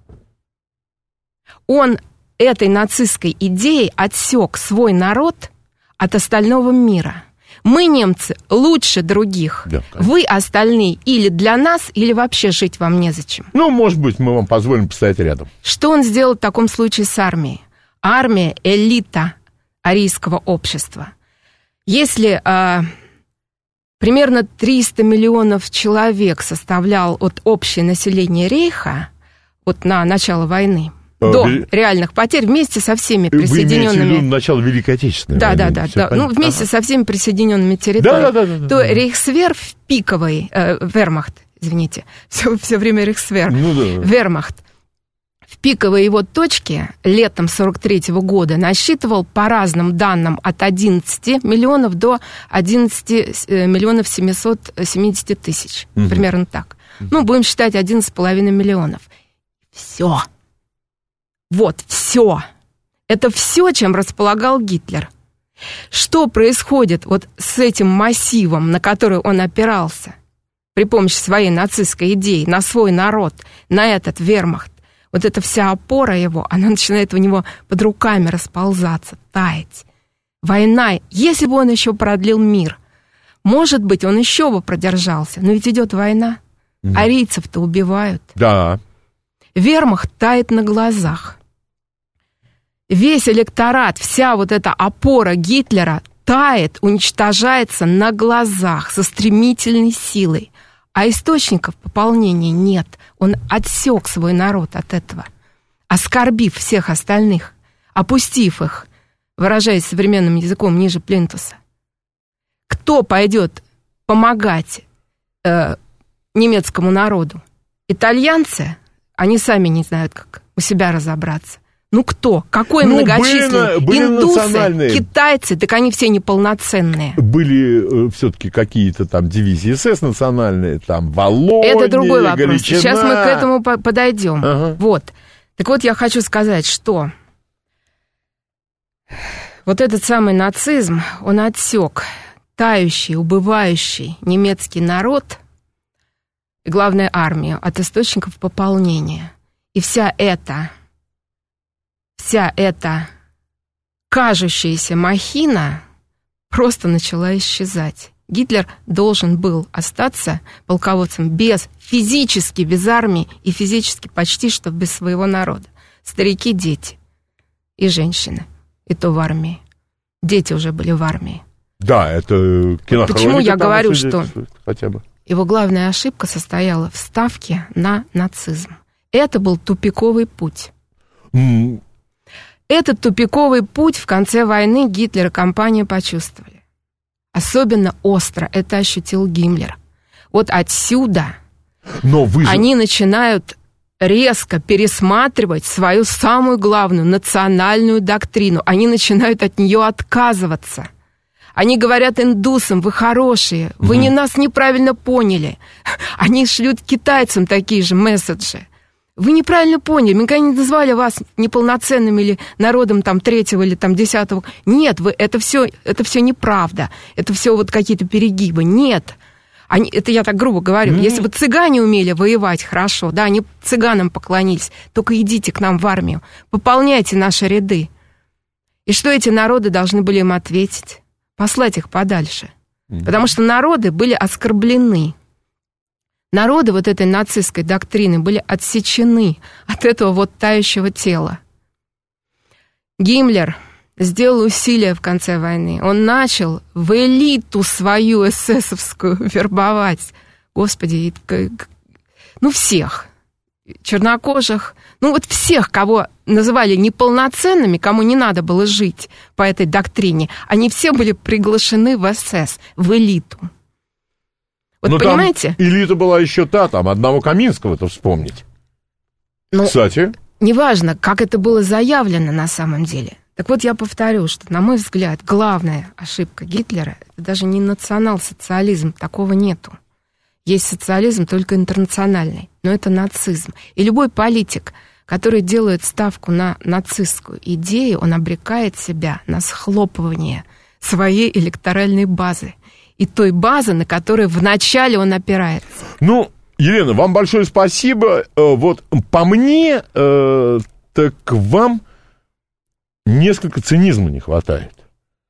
Он этой нацистской идеей отсек свой народ от остального мира. Мы, немцы, лучше других. Да, вы остальные или для нас, или вообще жить вам незачем. Ну, может быть, мы вам позволим постоять рядом. Что он сделал в таком случае с армией? Армия – элита арийского общества. Если а, примерно триста миллионов человек составлял от общее население Рейха, вот на начало войны, а, до ви... реальных потерь, вместе со всеми присоединенными... Вы имеете в виду начало Великой Отечественной да, войны? Да, да, да. Ну, вместе ага. со всеми присоединенными территориями. Да, да, да, да, то да. Рейхсвер в пиковой... Э, вермахт, извините, все, все время Рейхсвер. Ну, да. Вермахт. В пиковой его точке летом сорок третьего года насчитывал по разным данным от одиннадцати миллионов до одиннадцати миллионов семьсот семьдесят тысяч. Угу. Примерно так. Угу. Ну, будем считать одиннадцать с половиной миллионов. Все. Вот, все. Это все, чем располагал Гитлер. Что происходит вот с этим массивом, на который он опирался при помощи своей нацистской идеи, на свой народ, на этот вермахт? Вот эта вся опора его, она начинает у него под руками расползаться, таять. Война, если бы он еще продлил мир, может быть, он еще бы продержался, но ведь идет война, mm. арийцев-то убивают. Да. Вермахт тает на глазах. Весь электорат, вся вот эта опора Гитлера тает, уничтожается на глазах со стремительной силой. А источников пополнения нет. Он отсек свой народ от этого, оскорбив всех остальных, опустив их, выражаясь современным языком, ниже плинтуса. Кто пойдет помогать э, немецкому народу? Итальянцы? Они сами не знают, как у себя разобраться. Ну кто? Какой ну, многочисленный? Были, были индусы, китайцы, так они все неполноценные. Были э, все-таки какие-то там дивизии эс эс национальные, там Волония, это другой вопрос. Галичина. Сейчас мы к этому подойдем. Ага. Вот. Так вот, я хочу сказать, что вот этот самый нацизм, он отсек тающий, убывающий немецкий народ и, главное, армию от источников пополнения. И вся эта... Вся эта кажущаяся махина просто начала исчезать. Гитлер должен был остаться полководцем без, физически без армии и физически почти что без своего народа. Старики, дети и женщины, и то в армии. Дети уже были в армии. Да, это кинохроника. Почему я говорю, что хотя бы. Его главная ошибка состояла в ставке на нацизм. Это был тупиковый путь. Mm. Этот тупиковый путь в конце войны Гитлер и компания почувствовали. Особенно остро это ощутил Гиммлер. Вот отсюда Но вы же... они начинают резко пересматривать свою самую главную национальную доктрину. Они начинают от нее отказываться. Они говорят индусам: вы хорошие, вы mm-hmm. не нас неправильно поняли. Они шлют китайцам такие же месседжи. Вы неправильно поняли, мы никогда не назвали вас неполноценным или народом там третьего или там десятого. Нет, вы, это все, это все неправда, это все вот какие-то перегибы. Нет, они, это я так грубо говорю. Mm-hmm. Если бы цыгане умели воевать хорошо, да, они цыганам поклонились, только идите к нам в армию, пополняйте наши ряды. И что эти народы должны были им ответить? Послать их подальше. Mm-hmm. Потому что народы были оскорблены. Народы вот этой нацистской доктрины были отсечены от этого вот тающего тела. Гиммлер сделал усилия в конце войны. Он начал в элиту свою эсэсовскую вербовать. Господи, ну всех. Чернокожих. Ну вот всех, кого называли неполноценными, кому не надо было жить по этой доктрине, они все были приглашены в эс эс, в элиту. Вот но понимаете? Там элита была еще та, там, одного Каминского-то вспомнить. Ну, кстати. Неважно, как это было заявлено на самом деле. Так вот, я повторю, что, на мой взгляд, главная ошибка Гитлера — это даже не национал-социализм, такого нету. Есть социализм только интернациональный, но это нацизм. И любой политик, который делает ставку на нацистскую идею, он обрекает себя на схлопывание своей электоральной базы. И той базы, на которой вначале он опирается. Ну, Елена, вам большое спасибо. Вот по мне, так вам несколько цинизма не хватает.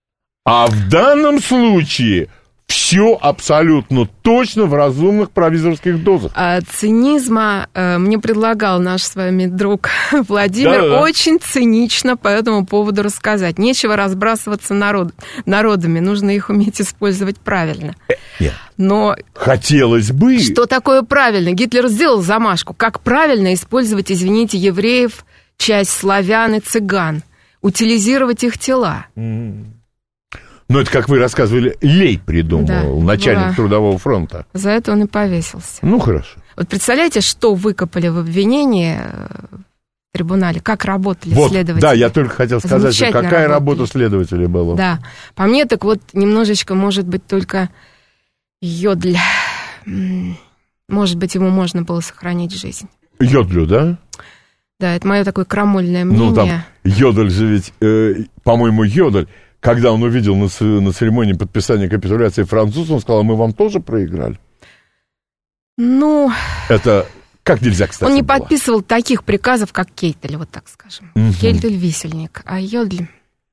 А в данном случае все абсолютно точно в разумных провизорских дозах. А цинизма э, мне предлагал наш с вами друг Владимир Да-да. очень цинично по этому поводу рассказать. Нечего разбрасываться народ, народами, нужно их уметь использовать правильно. Нет. Но Хотелось бы... что такое правильно? Гитлер сделал замашку. Как правильно использовать, извините, евреев, часть славян и цыган? Утилизировать их тела. Ну, это, как вы рассказывали, Лей придумал, Да, начальник была. Трудового фронта. За это он и повесился. Ну, хорошо. Вот представляете, что выкопали в обвинении в трибунале? Как работали Вот, следователи? да, я только хотел сказать, что Замечательно какая работали. работа следователя была. Да. По мне, так вот, немножечко, может быть, только Йодль. М, Может быть, ему можно было сохранить жизнь. Йодлю, да? Да, это мое такое крамольное мнение. Ну, там, Йодль же ведь, э, по-моему, Йодль, когда он увидел на, ц- на церемонии подписания капитуляции французов, он сказал, мы вам тоже проиграли. Ну, Это как нельзя, кстати, он не было. подписывал таких приказов, как Кейтель, вот так скажем. Мгм. Кейтель висельник, а Йодль...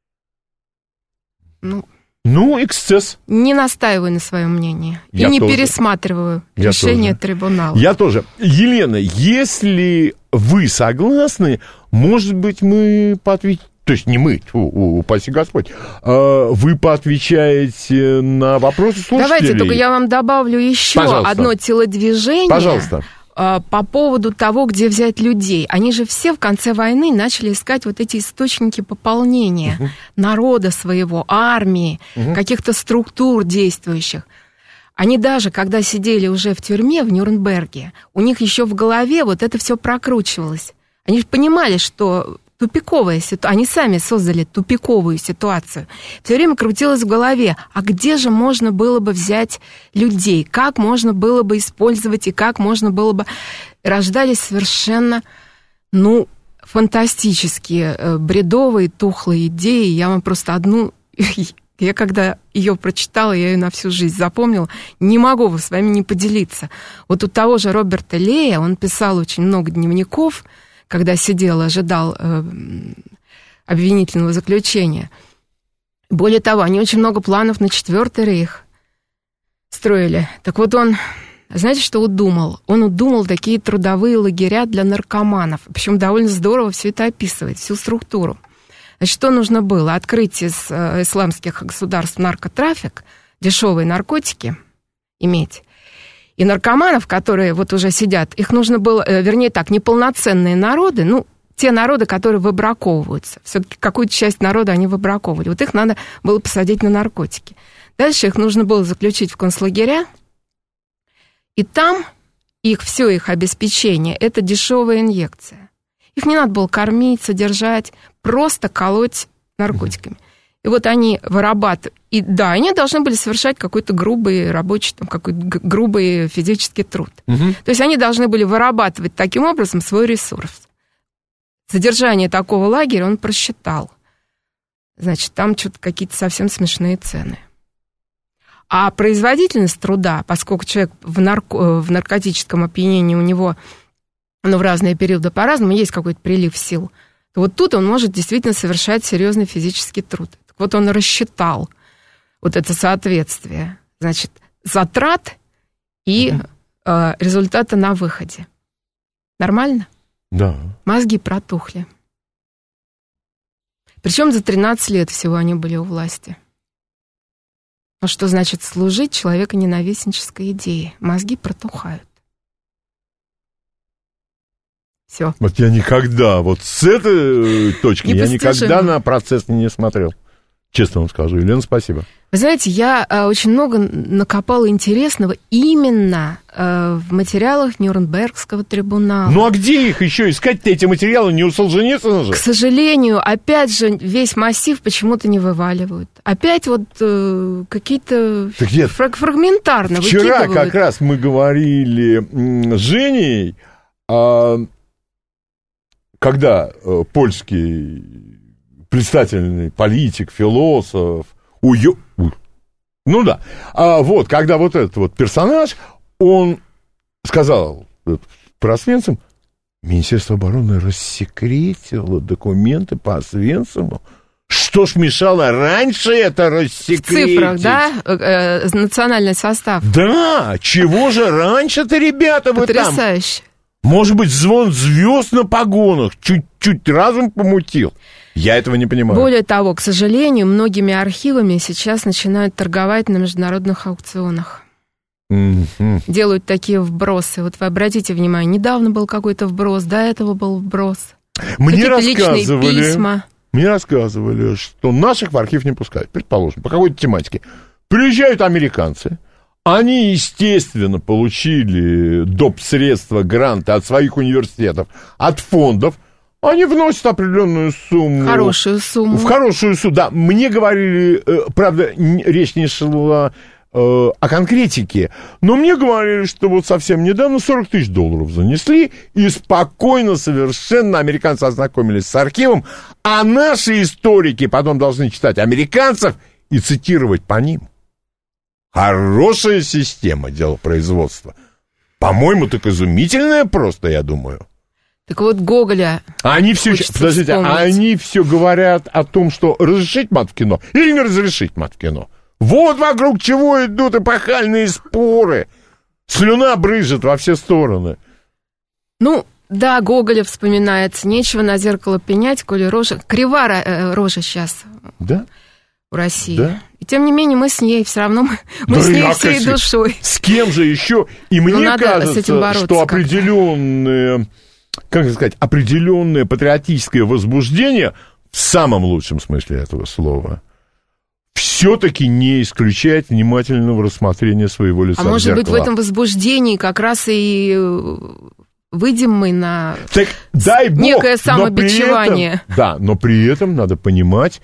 Ну, Ну, эксцесс. не настаиваю на своем мнении. Я и не тоже. пересматриваю Я решение тоже. трибунала. Я тоже. Елена, если вы согласны, может быть, мы поответим, то есть не мы, тьфу, упаси Господь, а вы поотвечаете на вопросы слушателей. Давайте только я вам добавлю еще Пожалуйста. одно телодвижение. Пожалуйста. а, По поводу того, где взять людей. Они же все в конце войны начали искать вот эти источники пополнения Угу. народа своего, армии, Угу. каких-то структур действующих. Они даже, когда сидели уже в тюрьме в Нюрнберге, у них еще в голове вот это все прокручивалось. Они же понимали, что тупиковая ситуация, они сами создали тупиковую ситуацию. Все время крутилось в голове, а где же можно было бы взять людей, как можно было бы использовать и как можно было бы... Рождались совершенно, ну, фантастические, э, бредовые, тухлые идеи. Я вам просто одну... Я когда ее прочитала, я ее на всю жизнь запомнила. Не могу с вами не поделиться. Вот у того же Роберта Лея, он писал очень много дневников, когда сидел, ожидал э, обвинительного заключения. Более того, они очень много планов на Четвертый рейх строили. Так вот он, знаете, что удумал? Он удумал такие трудовые лагеря для наркоманов. Причем довольно здорово все это описывает, всю структуру. Значит, что нужно было? Открыть из э, исламских государств наркотрафик, дешевые наркотики иметь. И наркоманов, которые вот уже сидят, их нужно было, вернее так, неполноценные народы, ну, те народы, которые выбраковываются. Все-таки какую-то часть народа они выбраковывали. Вот их надо было посадить на наркотики. Дальше их нужно было заключить в концлагеря, и там их, все их обеспечение, это дешевая инъекция. Их не надо было кормить, содержать, просто колоть наркотиками. И вот они вырабатывают, и да, они должны были совершать какой-то грубый рабочий, там, какой-то грубый физический труд. Угу. То есть они должны были вырабатывать таким образом свой ресурс. Содержание такого лагеря он просчитал. Значит, там что-то какие-то совсем смешные цены. А производительность труда, поскольку человек в, нарко- в наркотическом опьянении у него, ну, в разные периоды по-разному, есть какой-то прилив сил, то вот тут он может действительно совершать серьезный физический труд. Так вот он рассчитал вот это соответствие, значит, затрат и uh-huh. э, результата на выходе. Нормально? Да. Мозги протухли. Причем за тринадцать лет всего они были у власти. Ну что значит служить человеконенавистнической идее? Мозги протухают. Все. Вот я никогда, вот с этой точки, я никогда на процесс не смотрел. Честно вам скажу. Елена, спасибо. Вы знаете, я э, очень много накопала интересного именно э, в материалах Нюрнбергского трибунала. Ну а где их еще искать-то, эти материалы? Не у Солженицына же? К сожалению, опять же, весь массив почему-то не вываливают. Опять вот э, какие-то фраг- фрагментарно Вчера выкидывают. как раз мы говорили с Женей, а, когда э, польский представительный политик, философ, уё... ну да, а вот, когда вот этот вот персонаж, он сказал про Освенцим, Министерство обороны рассекретило документы по Освенциму. что ж мешало раньше это рассекретить? В цифрах, да? Э, национальный состав. Да, чего же раньше-то, ребята, вы там? Потрясающе. Может быть, звон звезд на погонах чуть-чуть разум помутил? Я этого не понимаю. Более того, к сожалению, многими архивами сейчас начинают торговать на международных аукционах. Mm-hmm. Делают такие вбросы. Вот вы обратите внимание, недавно был какой-то вброс, до этого был вброс. Мне Какие-то рассказывали, личные письма. Мне рассказывали, что наших в архив не пускают, предположим, по какой-то тематике. Приезжают американцы, они, естественно, получили доп. Средства, гранты от своих университетов, от фондов. Они вносят определенную сумму. Хорошую сумму. В хорошую сумму, да. Мне говорили, правда, речь не шла о конкретике, но мне говорили, что вот совсем недавно сорок тысяч долларов занесли, и спокойно совершенно американцы ознакомились с архивом, а наши историки потом должны читать американцев и цитировать по ним. Хорошая система делопроизводства. По-моему, так изумительная просто, я думаю. Так вот, Гоголя. Они все, подождите, вспомнить. Они все говорят о том, что разрешить мат в кино или не разрешить мат в кино. Вот вокруг чего идут эпохальные споры. Слюна брызжет во все стороны. Ну, да, Гоголя вспоминается. Нечего на зеркало пенять, коли рожа... Крива э, рожа сейчас. Да? В России. Да? И тем не менее мы с ней все равно, мы, мы да с ней всей душой. С кем же еще? И ну, мне кажется, что определенные, как сказать, определенное патриотическое возбуждение, в самом лучшем смысле этого слова, все-таки не исключает внимательного рассмотрения своего лица. А может зеркала. быть, в этом возбуждении как раз и выйдем мы на так, дай бог, некое самобичевание. Но этом, да, но при этом надо понимать,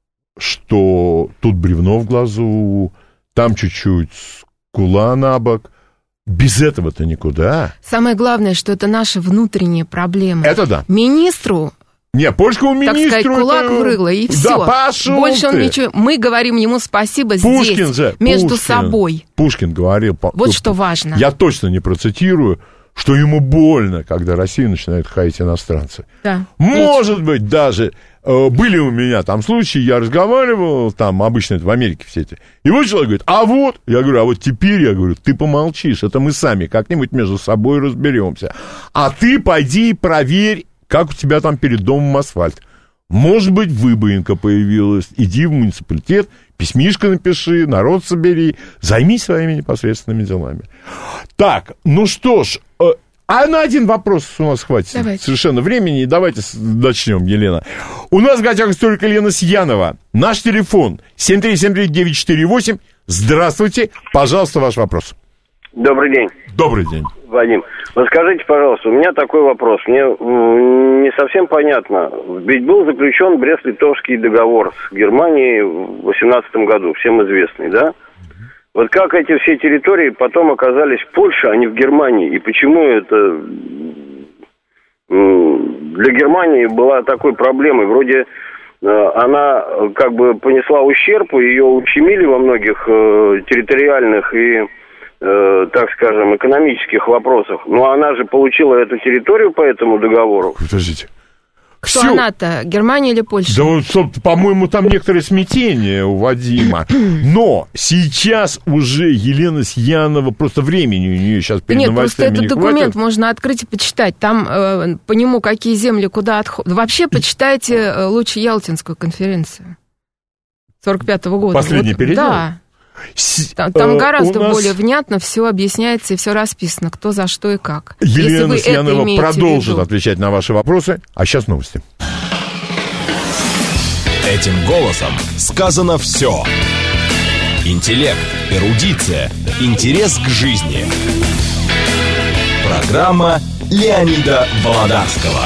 что тут бревно в глазу, там чуть-чуть скула на бок. Без этого-то никуда. Самое главное, что это наши внутренние проблемы. Это да. Министру... Не, польскому министру... Так сказать, кулак это... в рыло, и все. Да, пошел Больше ты. он ничего... Мы говорим ему спасибо Пушкин здесь, же, между Пушкин, собой. Пушкин говорил... Вот что важно. Я точно не процитирую, что ему больно, когда Россию начинают хаять иностранцы. Да. Может Ведь. быть, даже... Э, были у меня там случаи, я разговаривал, там обычно это в Америке все эти. И вот человек говорит, а вот... Я говорю, а вот теперь, я говорю, ты помолчишь, это мы сами как-нибудь между собой разберемся. А ты пойди и проверь, как у тебя там перед домом асфальт. Может быть, выбоинка появилась. Иди в муниципалитет, письмишко напиши, народ собери, займись своими непосредственными делами. Так, ну что ж, э, а на один вопрос у нас хватит давайте. Совершенно времени. Давайте начнем, Елена. У нас в гостях историк Елена Сьянова. Наш телефон семь три семь три девять четыре восемь. Здравствуйте, пожалуйста, ваш вопрос. Добрый день. Добрый день. Вадим, вот скажите, пожалуйста, у меня такой вопрос. Мне не совсем понятно. Ведь был заключен Брест-Литовский договор с Германией в восемнадцатом году, всем известный, да? Вот как эти все территории потом оказались в Польше, а не в Германии? И почему это для Германии была такой проблемой? Вроде она как бы понесла ущерб, ее ущемили во многих территориальных и так скажем, экономических вопросах. Но она же получила эту территорию по этому договору. Подождите. Кто Всё. она-то? Германия или Польша? Да вот, по-моему, там некоторое смятение у Вадима. Но сейчас уже Елена Сьянова, просто времени у нее сейчас перед Нет, просто новостями этот не документ хватит. можно открыть и почитать. Там э, по нему какие земли куда отходят. Вообще почитайте э, лучше Ялтинскую конференцию сорок пятого года. Последний вот, передел? Да. С... Там, там э, гораздо нас... более внятно все объясняется и все расписано, кто за что и как. Елена Сьянова продолжит в виду. отвечать на ваши вопросы. А сейчас новости. Этим голосом сказано все. Интеллект, эрудиция, интерес к жизни. Программа Леонида Володарского.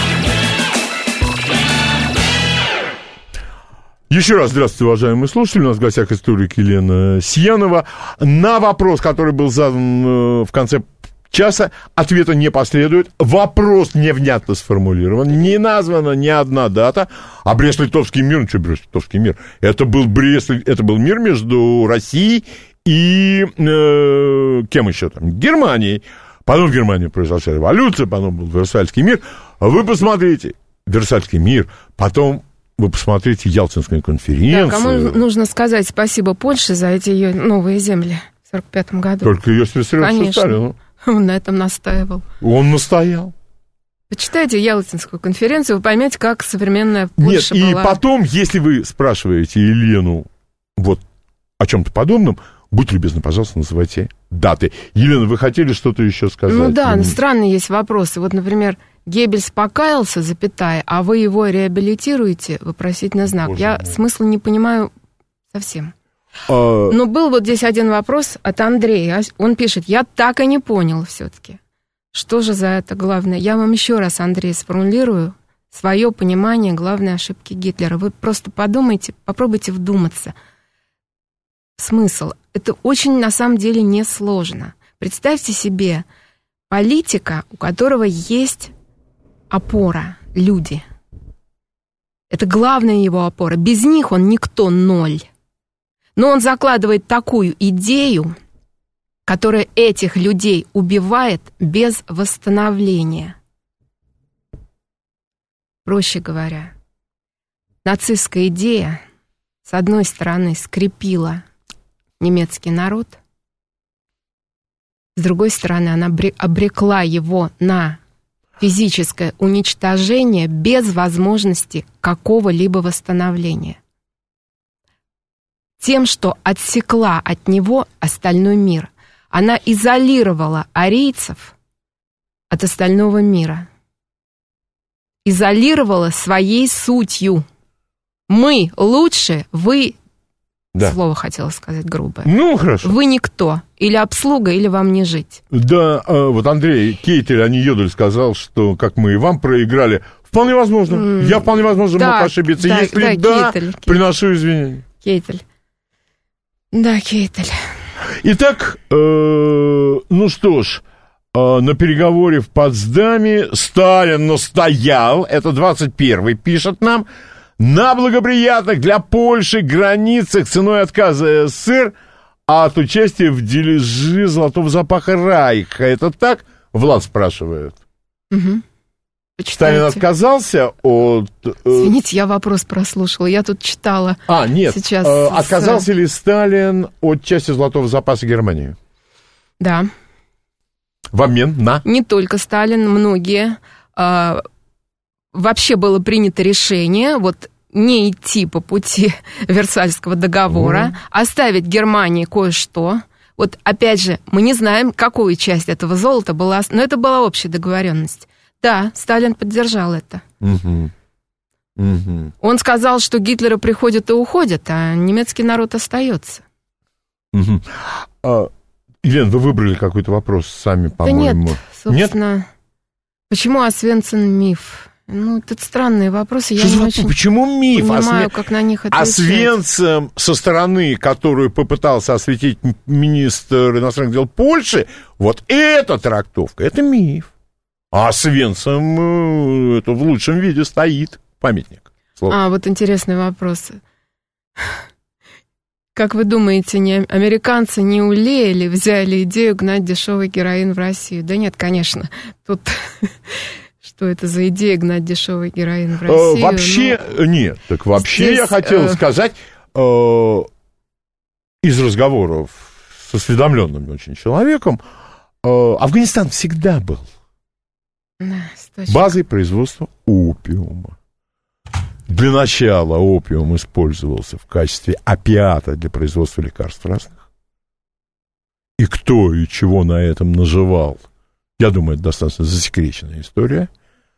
Еще раз здравствуйте, уважаемые слушатели. У нас в гостях историк Елена Сьянова. На вопрос, который был задан в конце часа, ответа не последует. Вопрос невнятно сформулирован. Не названа ни одна дата. А Брест-Литовский мир, ну что Брест-Литовский мир? Это был, Брест, это был мир между Россией и э, кем еще там? Германией. Потом в Германии произошла революция, потом был Версальский мир. Вы посмотрите, Версальский мир, потом вы посмотрите Ялтинскую конференцию. Да, кому нужно сказать спасибо Польше за эти ее новые земли в сорок пятом году. Только Иосиф Виссарионович Сталин. Он на этом настаивал. Он настоял. Почитайте Ялтинскую конференцию, вы поймете, как современная Польша Нет, была. И потом, если вы спрашиваете Елену вот о чем-то подобном, будьте любезны, пожалуйста, называйте даты. Елена, вы хотели что-то еще сказать? Ну да, ну, странные есть вопросы. Вот, например, Геббельс покаялся, запятая, а вы его реабилитируете, вопросительный знак. Боже Я мой. смысла не понимаю совсем. А... Но был вот здесь один вопрос от Андрея. Он пишет, я так и не понял все-таки. Что же за это главное? Я вам еще раз, Андрей, сформулирую свое понимание главной ошибки Гитлера. Вы просто подумайте, попробуйте вдуматься. Смысл. Это очень, на самом деле, несложно. Представьте себе политика, у которого есть опора, люди. Это главная его опора. Без них он никто, ноль. Но он закладывает такую идею, которая этих людей убивает без восстановления. Проще говоря, нацистская идея, с одной стороны, скрепила немецкий народ, с другой стороны, она обрекла его на физическое уничтожение без возможности какого-либо восстановления. Тем, что отсекла от него остальной мир. Она изолировала арийцев от остального мира. Изолировала своей сутью. Мы лучше, вы... Да. Слово хотела сказать грубое. Ну, хорошо. Вы никто. Или обслуга, или вам не жить. Да, вот Андрей Кейтель, а не Йодель, сказал, что как мы и вам проиграли. Вполне возможно. Mm. Я вполне возможно да, мог ошибиться. Да, Если да, да, Кейтель, приношу извинения. Кейтель. Да, Кейтель. Итак, э, ну что ж, э, на переговоре в Потсдаме Сталин настоял, это двадцать первый пишет нам, на благоприятных для Польши границах ценой отказа СССР от участия в дележе золотого запаха Райха. Это так? Влад спрашивает. Угу. Сталин отказался от... Э... Извините, я вопрос прослушала. Я тут читала. А, нет. Сейчас э, с... Отказался ли Сталин от части золотого запаса Германии? Да. В обмен на? Не только Сталин, многие. Э, вообще было принято решение вот не идти по пути Версальского договора, mm. оставить Германии кое-что. Вот опять же, мы не знаем, какую часть этого золота была... Но это была общая договоренность. Да, Сталин поддержал это. Угу. Угу. Он сказал, что Гитлеры приходят и уходят, а немецкий народ остается. Угу. А, Елена, вы выбрали какой-то вопрос сами, по-моему. Да нет, собственно. Нет? Почему Освенцим миф? Ну, это странные вопросы. Я не очень почему миф? понимаю, Освен... как на них отвечать. Освенцим со стороны, которую попытался осветить министр иностранных дел Польши, вот эта трактовка, это миф. А Освенцим это в лучшем виде стоит памятник. Слово. А, вот интересный вопрос. Как вы думаете, не американцы не улеяли, взяли идею гнать дешевый героин в Россию? Да нет, конечно. Тут что это за идея гнать дешевый героин в Россию? Вообще, ну, нет. Так вообще здесь, я хотел э... сказать, э, из разговоров с осведомленным очень человеком, э, Афганистан всегда был базой производства опиума. Для начала опиум использовался в качестве опиата для производства лекарств разных. И кто и чего на этом наживал, я думаю, это достаточно засекреченная история.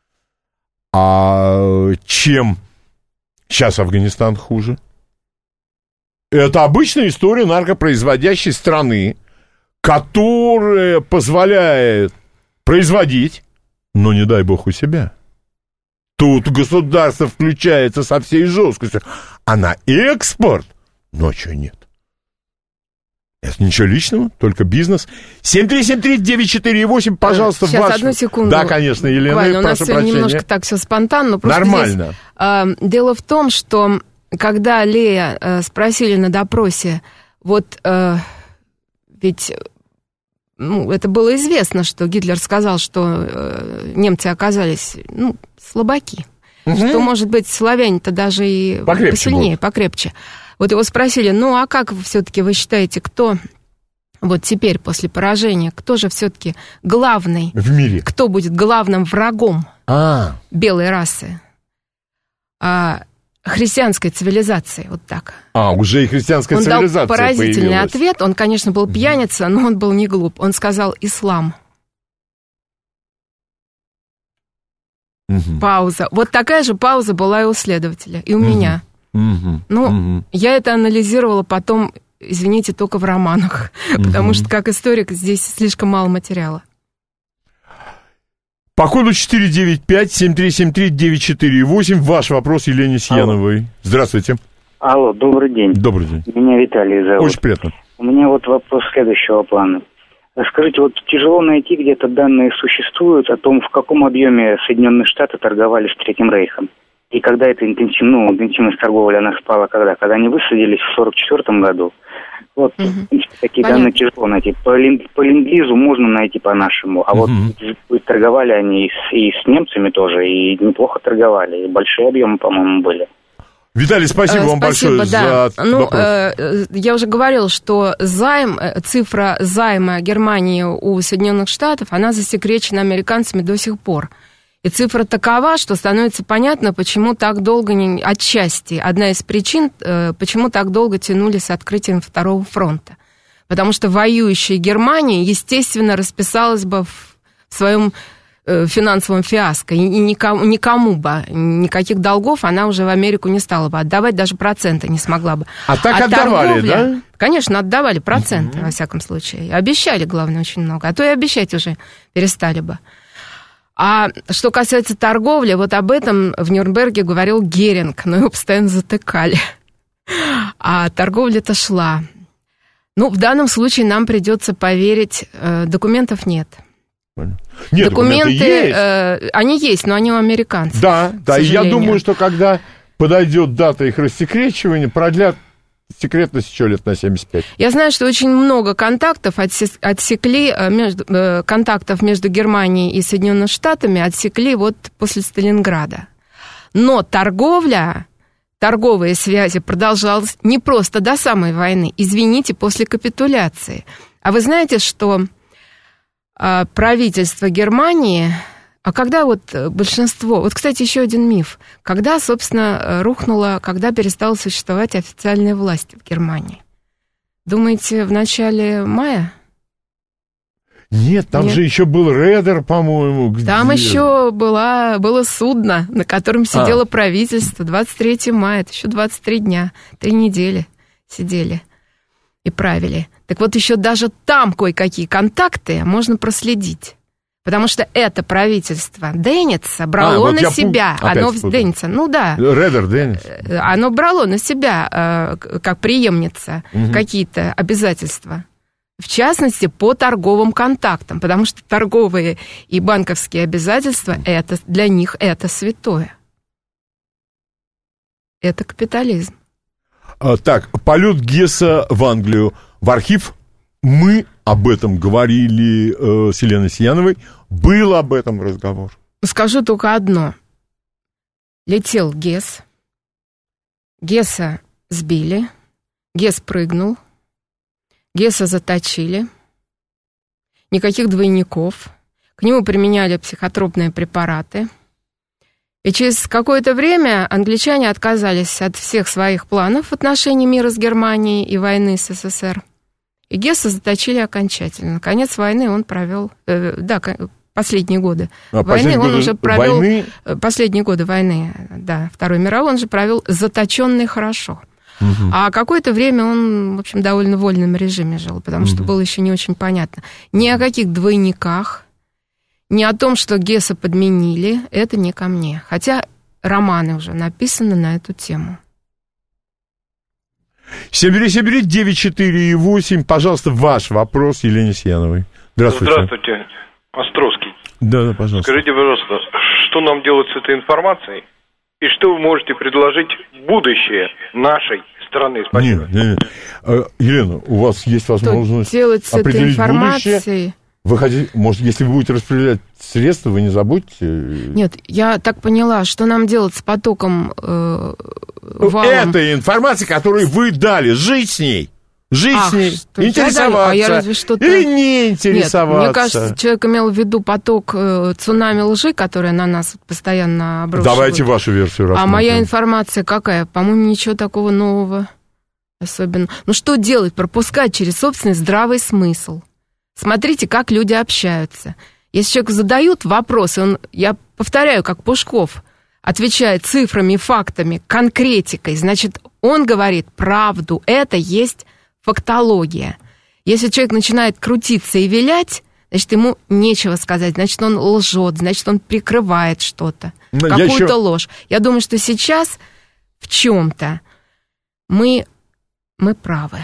А чем сейчас Афганистан хуже? Это обычная история наркопроизводящей страны, которая позволяет производить, но не дай бог у себя. Тут государство включается со всей жесткостью. А на экспорт? Ну, а что нет? Это ничего личного, только бизнес. семь три семь три девять четыре восемь, пожалуйста, сейчас, ваш... одну секунду. Да, конечно, Елена, буквально. я у нас прошу прощения. Немножко так все спонтанно. Просто нормально. Здесь, э, дело в том, что когда Лея э, спросили на допросе, вот э, ведь... Ну, это было известно, что Гитлер сказал, что э, немцы оказались, ну, слабаки. Угу. Что, может быть, славяне-то даже и покрепче посильнее, будут. покрепче. Вот его спросили, ну, а как все-таки вы считаете, кто вот теперь, после поражения, кто же все-таки главный? В мире. Кто будет главным врагом а. белой расы? А, христианской цивилизации, вот так. А, уже и христианская он цивилизация дал поразительный появилась. ответ. Он, конечно, был пьяница, но он был не глуп. Он сказал «ислам». Угу. Пауза. Вот такая же пауза была и у следователя, и у угу. меня. Угу. Ну, угу. я это анализировала потом, извините, только в романах, угу. потому что как историк здесь слишком мало материала. По коду четыре девять пять семь три семь три девять четыре восемь ваш вопрос Елене Сияновой. Алло. Здравствуйте. Алло, добрый день. Добрый день. Меня Виталий зовут. Очень приятно. У меня вот вопрос следующего плана. Скажите, вот тяжело найти, где-то данные существуют о том, в каком объеме Соединенные Штаты торговали с Третьим Рейхом. И когда эта интенсивность, ну, интенсивность торговли, она спала когда? Когда они высадились в сорок четвёртом году. Вот, угу. в принципе, такие Понятно. Данные тяжело найти. По, по ленд-лизу можно найти по-нашему. А угу. вот торговали они и с, и с немцами тоже, и неплохо торговали. И большие объемы, по-моему, были. Виталий, спасибо вам спасибо, большое да. за ну, вопрос. Э, я уже говорила, что займ, цифра займа Германии у Соединенных Штатов, она засекречена американцами до сих пор. И цифра такова, что становится понятно, почему так долго, не, отчасти, одна из причин, э, почему так долго тянули с открытием Второго фронта. Потому что воюющая Германия, естественно, расписалась бы в своем финансовом фиаско, и никому, никому бы, никаких долгов она уже в Америку не стала бы отдавать, даже проценты не смогла бы. А так а отдавали, торговля, да? Конечно, отдавали проценты, uh-huh. во всяком случае. Обещали, главное, очень много, а то и обещать уже перестали бы. А что касается торговли, вот об этом в Нюрнберге говорил Геринг, но его постоянно затыкали. А торговля-то шла. Ну, в данном случае нам придется поверить, документов нет. Нет, документы, документы есть. Э, они есть, но они у американцев. Да, да, и я думаю, что когда подойдет дата их рассекречивания, продлят секретность еще лет на семьдесят пять. Я знаю, что очень много контактов отсекли, между, контактов между Германией и Соединенными Штатами отсекли вот после Сталинграда. Но торговля, торговые связи продолжалась не просто до самой войны, извините, после капитуляции. А вы знаете, что правительство Германии, а когда вот большинство... Вот, кстати, еще один миф. Когда, собственно, рухнула, когда перестала существовать официальная власть в Германии? Думаете, в начале мая? Нет, там Нет. же еще был Редер, по-моему. Где... Там еще была, было судно, на котором сидело а. правительство. двадцать третьего мая, это еще двадцать три дня, три недели сидели и правили. Так вот, еще даже там кое-какие контакты можно проследить. Потому что это правительство Деница брало а, вот на себя. Оно в Деница, ну да. Редер, Денис. Оно брало на себя, как преемница, угу. какие-то обязательства. В частности, по торговым контактам. Потому что торговые и банковские обязательства, это, для них это святое. Это капитализм. А, так, полет Гесса в Англию. В архив мы об этом говорили э, с Еленой Сияновой. Был об этом разговор. Скажу только одно. Летел Гесс. Гесса сбили. Гесс прыгнул. Гесса заточили. Никаких двойников. К нему применяли психотропные препараты. И через какое-то время англичане отказались от всех своих планов в отношении мира с Германией и войны с СССР. И Гесса заточили окончательно. Конец войны он провел, э, да, последние годы а, войны он уже провел, войны? Последние годы войны, да, Второй мировой он же провел заточенный хорошо. Угу. А какое-то время он, в общем, довольно в вольном режиме жил, потому угу. что было еще не очень понятно. Ни о каких двойниках, ни о том, что Гесса подменили, это не ко мне. Хотя романы уже написаны на эту тему. семь три семь три девять четыре восемь. Пожалуйста, ваш вопрос Елене Сияновой. Здравствуйте. Здравствуйте, Островский. Да, да, пожалуйста. Скажите, пожалуйста, что нам делать с этой информацией? И что вы можете предложить будущее нашей страны? Спасибо. Нет, нет, нет. Елена, у вас есть возможность что делать с этой информацией? Будущее? Вы хотите, может, если вы будете распределять средства, вы не забудьте? Нет, я так поняла, что нам делать с потоком э, валом? Это информация, которую вы дали, жить с ней. Жить Ах, с ней, что интересоваться. А я разве что-то... Или не интересоваться. Нет, мне кажется, человек имел в виду поток э, цунами лжи, который на нас постоянно обрушивает. Давайте вашу версию рассмотрим. А моя информация какая? По-моему, ничего такого нового особенно. Ну что делать? Пропускать через собственный здравый смысл. Смотрите, как люди общаются. Если человеку задают вопросы, он, я повторяю, как Пушков, отвечает цифрами, фактами, конкретикой, значит, он говорит правду. Это есть фактология. Если человек начинает крутиться и вилять, значит, ему нечего сказать, значит, он лжет, значит, он прикрывает что-то, Но какую-то еще... ложь. Я думаю, что сейчас в чем-то мы, мы правы.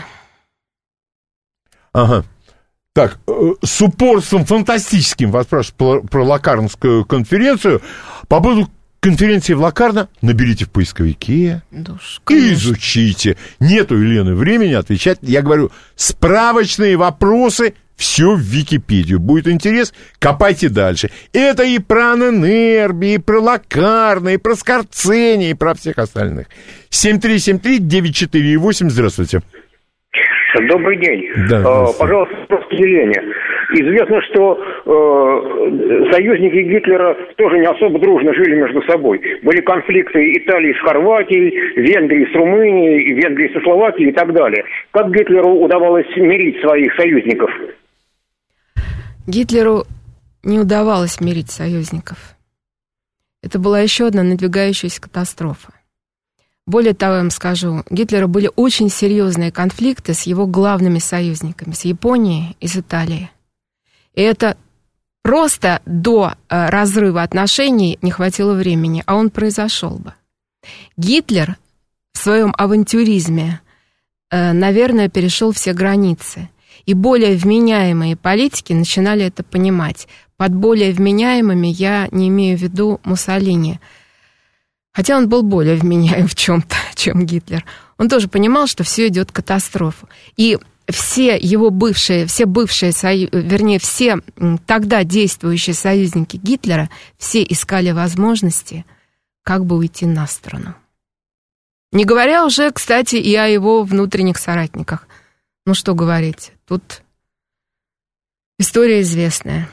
Ага. Так, с упорством фантастическим вас спрашивают про Локарнскую конференцию. По поводу конференции в Локарно наберите в поисковике Да уж, и изучите. Нет у Елены времени отвечать. Я говорю, справочные вопросы, все в Википедию. Будет интерес, копайте дальше. Это и про Аненерби, и про Локарно, и про Скорцени, и про всех остальных. семь три семь три девять четыре восемь, здравствуйте. Добрый день. Да, а, пожалуйста, распределение. Известно, что э, союзники Гитлера тоже не особо дружно жили между собой. Были конфликты Италии с Хорватией, Венгрии с Румынией, Венгрии со Словакией и так далее. Как Гитлеру удавалось мирить своих союзников? Гитлеру не удавалось мирить союзников. Это была еще одна надвигающаяся катастрофа. Более того, я вам скажу, у Гитлера были очень серьезные конфликты с его главными союзниками, с Японией и с Италией. И это просто до э, разрыва отношений не хватило времени, а он произошел бы. Гитлер в своем авантюризме, э, наверное, перешел все границы. И более вменяемые политики начинали это понимать. Под более вменяемыми я не имею в виду Муссолини, хотя он был более вменяем в чем-то, чем Гитлер. Он тоже понимал, что все идет к катастрофе. И все его бывшие, все бывшие, сою... вернее, все тогда действующие союзники Гитлера, все искали возможности, как бы уйти на сторону. Не говоря уже, кстати, и о его внутренних соратниках. Ну что говорить, тут история известная.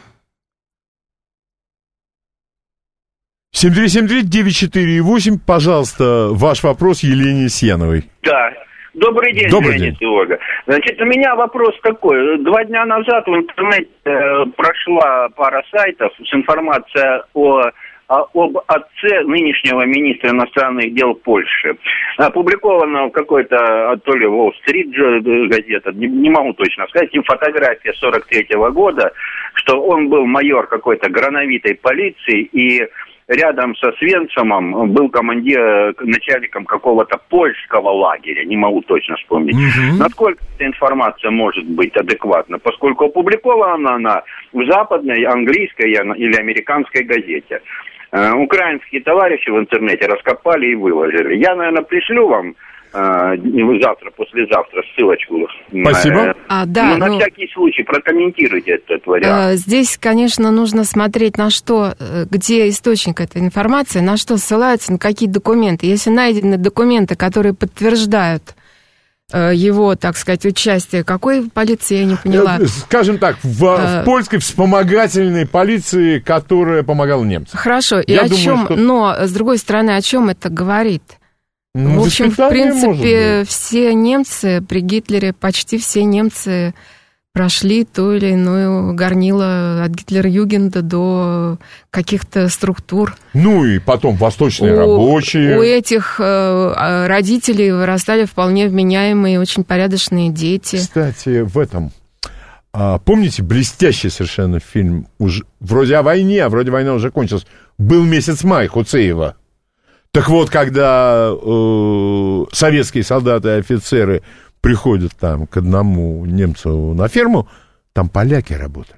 семь три семь три девять четыре восемь, пожалуйста, ваш вопрос Елене Сьяновой. Да. Добрый день, Добрый Леонид день. и Ольга. Значит, у меня вопрос такой. Два дня назад в интернете э, прошла пара сайтов с информацией о, о, об отце нынешнего министра иностранных дел Польши. Опубликована в какой-то, то ли Wall Street газета, не, не могу точно сказать, и фотография сорок третьего года, что он был майор какой-то грановитой полиции, и рядом со Свенцемом был командир, начальником какого-то польского лагеря, не могу точно вспомнить. Mm-hmm. Насколько эта информация может быть адекватна, поскольку опубликована она в западной, английской или американской газете. Э, украинские товарищи в интернете раскопали и выложили. Я, наверное, пришлю вам завтра, послезавтра ссылочку. Спасибо. А, да, ну, на ну, всякий случай прокомментируйте этот вариант. Здесь, конечно, нужно смотреть на что, где источник этой информации, на что ссылаются, на какие документы. Если найдены документы, которые подтверждают его, так сказать, участие, какой полиции, я не поняла. Скажем так, в, а... в польской вспомогательной полиции, которая помогала немцам. Хорошо, и я о думаю, чем, что... но, с другой стороны, о чем это говорит? Ну, в общем, в принципе, все немцы при Гитлере, почти все немцы прошли то или иное горнило от Гитлер-Югенда до каких-то структур. Ну и потом восточные у, рабочие. У этих э, родителей вырастали вполне вменяемые, очень порядочные дети. Кстати, в этом... А, помните блестящий совершенно фильм, уж, вроде о войне, а вроде война уже кончилась, «Был месяц май» Хуцеева. Так вот, когда э, советские солдаты и офицеры приходят там к одному немцу на ферму, там поляки работали,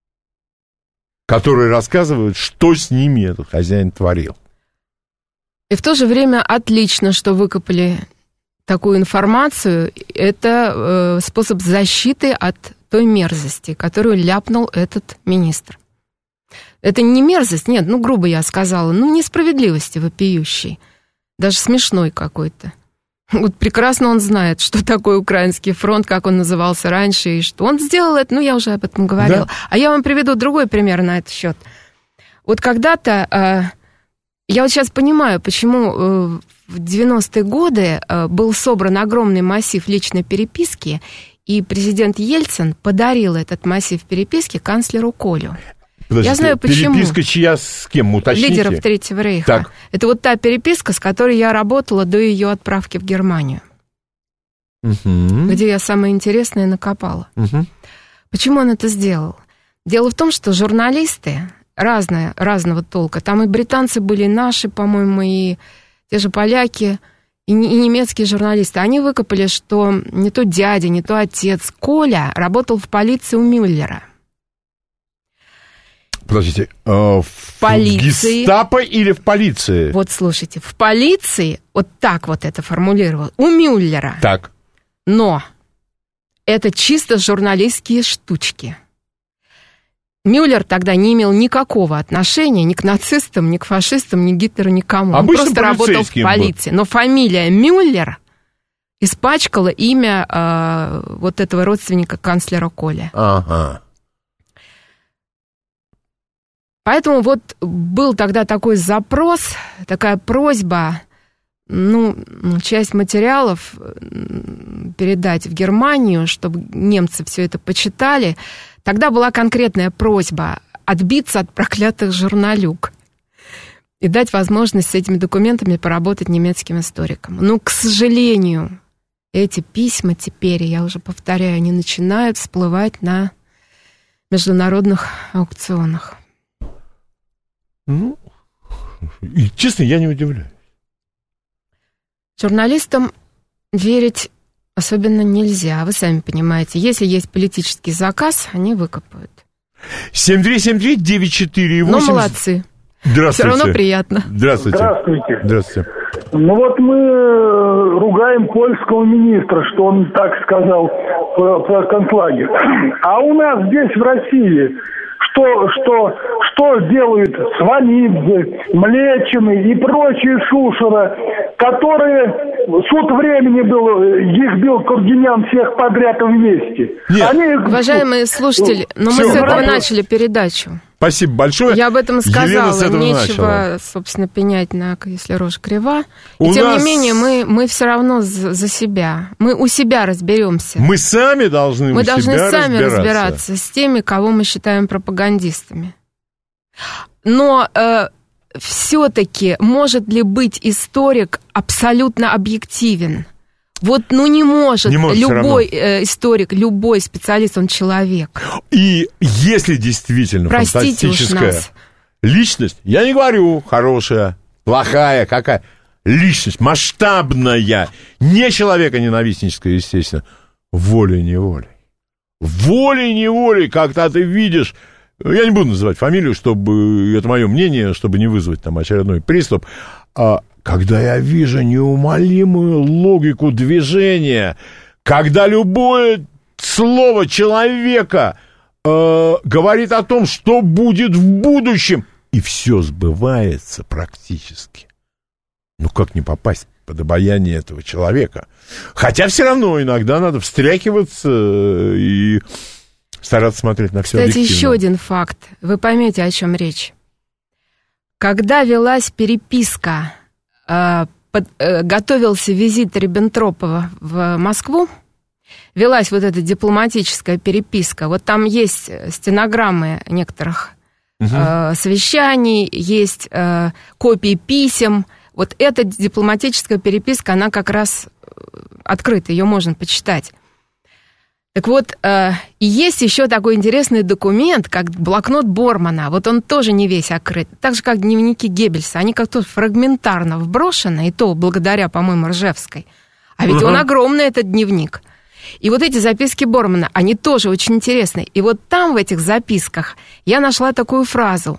которые рассказывают, что с ними этот хозяин творил. И в то же время отлично, что выкопали такую информацию. Это э, способ защиты от той мерзости, которую ляпнул этот министр. Это не мерзость, нет, ну, грубо я сказала, ну, несправедливости вопиющей, даже смешной какой-то. Вот прекрасно он знает, что такое Украинский фронт, как он назывался раньше, и что он сделал это, ну, я уже об этом говорила. Да? А я вам приведу другой пример на этот счет. Вот когда-то, э, я вот сейчас понимаю, почему э, в девяностые годы э, был собран огромный массив личной переписки, и президент Ельцин подарил этот массив переписки канцлеру Колю. Подождите, я знаю, почему. Переписка чья с кем? Уточните. Лидеров Третьего рейха. Так. Это вот та переписка, с которой я работала до ее отправки в Германию. Угу. Где я самое интересное накопала. Угу. Почему он это сделал? Дело в том, что журналисты разные, разного толка, там и британцы были, и наши, по-моему, и те же поляки, и, и немецкие журналисты, они выкопали, что не то дядя, не то отец Коля работал в полиции у Мюллера. Подождите, э, в полиции. Гестапо или в полиции? Вот слушайте, в полиции, вот так вот это формулировал, у Мюллера. Так. Но это чисто журналистские штучки. Мюллер тогда не имел никакого отношения ни к нацистам, ни к фашистам, ни к Гитлеру, никому. Он просто работал в полиции. Был. Но фамилия Мюллер испачкала имя э, вот этого родственника канцлера Коля. Ага. Поэтому вот был тогда такой запрос, такая просьба, ну, часть материалов передать в Германию, чтобы немцы все это почитали. Тогда была конкретная просьба отбиться от проклятых журналюк и дать возможность с этими документами поработать немецким историкам. Но, к сожалению, эти письма теперь, я уже повторяю, они начинают всплывать на международных аукционах. Ну, и, честно, я не удивляюсь. Журналистам верить особенно нельзя, вы сами понимаете. Если есть политический заказ, они выкопают. семь три семь три девять четыре восемь. Ну, молодцы. Здравствуйте. Все равно приятно. Здравствуйте. Здравствуйте. Здравствуйте. Ну вот мы ругаем польского министра, что он так сказал про, про концлагерь. А у нас здесь, в России... Что, что, что делают Сванидзе, Млечины и прочие шушера, которые суд времени был, их бил Кургинян всех подряд вместе. Они... Уважаемые слушатели, но мы Все, с этого правда? начали передачу. Спасибо большое. Я об этом сказала. Нечего, начала. собственно, пенять на, если рожа крива. И у тем нас... не менее, мы, мы все равно за, за себя. Мы у себя разберемся. Мы сами должны Мы у должны себя сами разбираться. разбираться с теми, кого мы считаем пропагандистами. Но э, все-таки может ли быть историк абсолютно объективен? Вот, ну, не может, не может любой э, историк, любой специалист, он человек. И если действительно Простите фантастическая личность, я не говорю хорошая, плохая, какая, личность масштабная, не человека-ненавистническая, естественно, волей-неволей. Волей-неволей, когда ты видишь, я не буду называть фамилию, чтобы, это мое мнение, чтобы не вызвать там очередной приступ, а когда я вижу неумолимую логику движения, когда любое слово человека э, говорит о том, что будет в будущем, и все сбывается практически. Ну, как не попасть под обаяние этого человека? Хотя все равно иногда надо встряхиваться и стараться смотреть на все объективно. Кстати, еще один факт. Вы поймете, о чем речь. Когда велась переписка, Под, э, готовился визит Риббентропа в Москву, велась вот эта дипломатическая переписка. Вот там есть стенограммы некоторых угу. э, совещаний, есть э, копии писем. Вот эта дипломатическая переписка, она как раз открыта, ее можно почитать. Так вот, э, и есть еще такой интересный документ, как блокнот Бормана. Вот он тоже не весь открыт. Так же, как дневники Геббельса. Они как-то фрагментарно вброшены, и то благодаря, по-моему, Ржевской. А ведь uh-huh. он огромный, этот дневник. И вот эти записки Бормана, они тоже очень интересны. И вот там, в этих записках, я нашла такую фразу.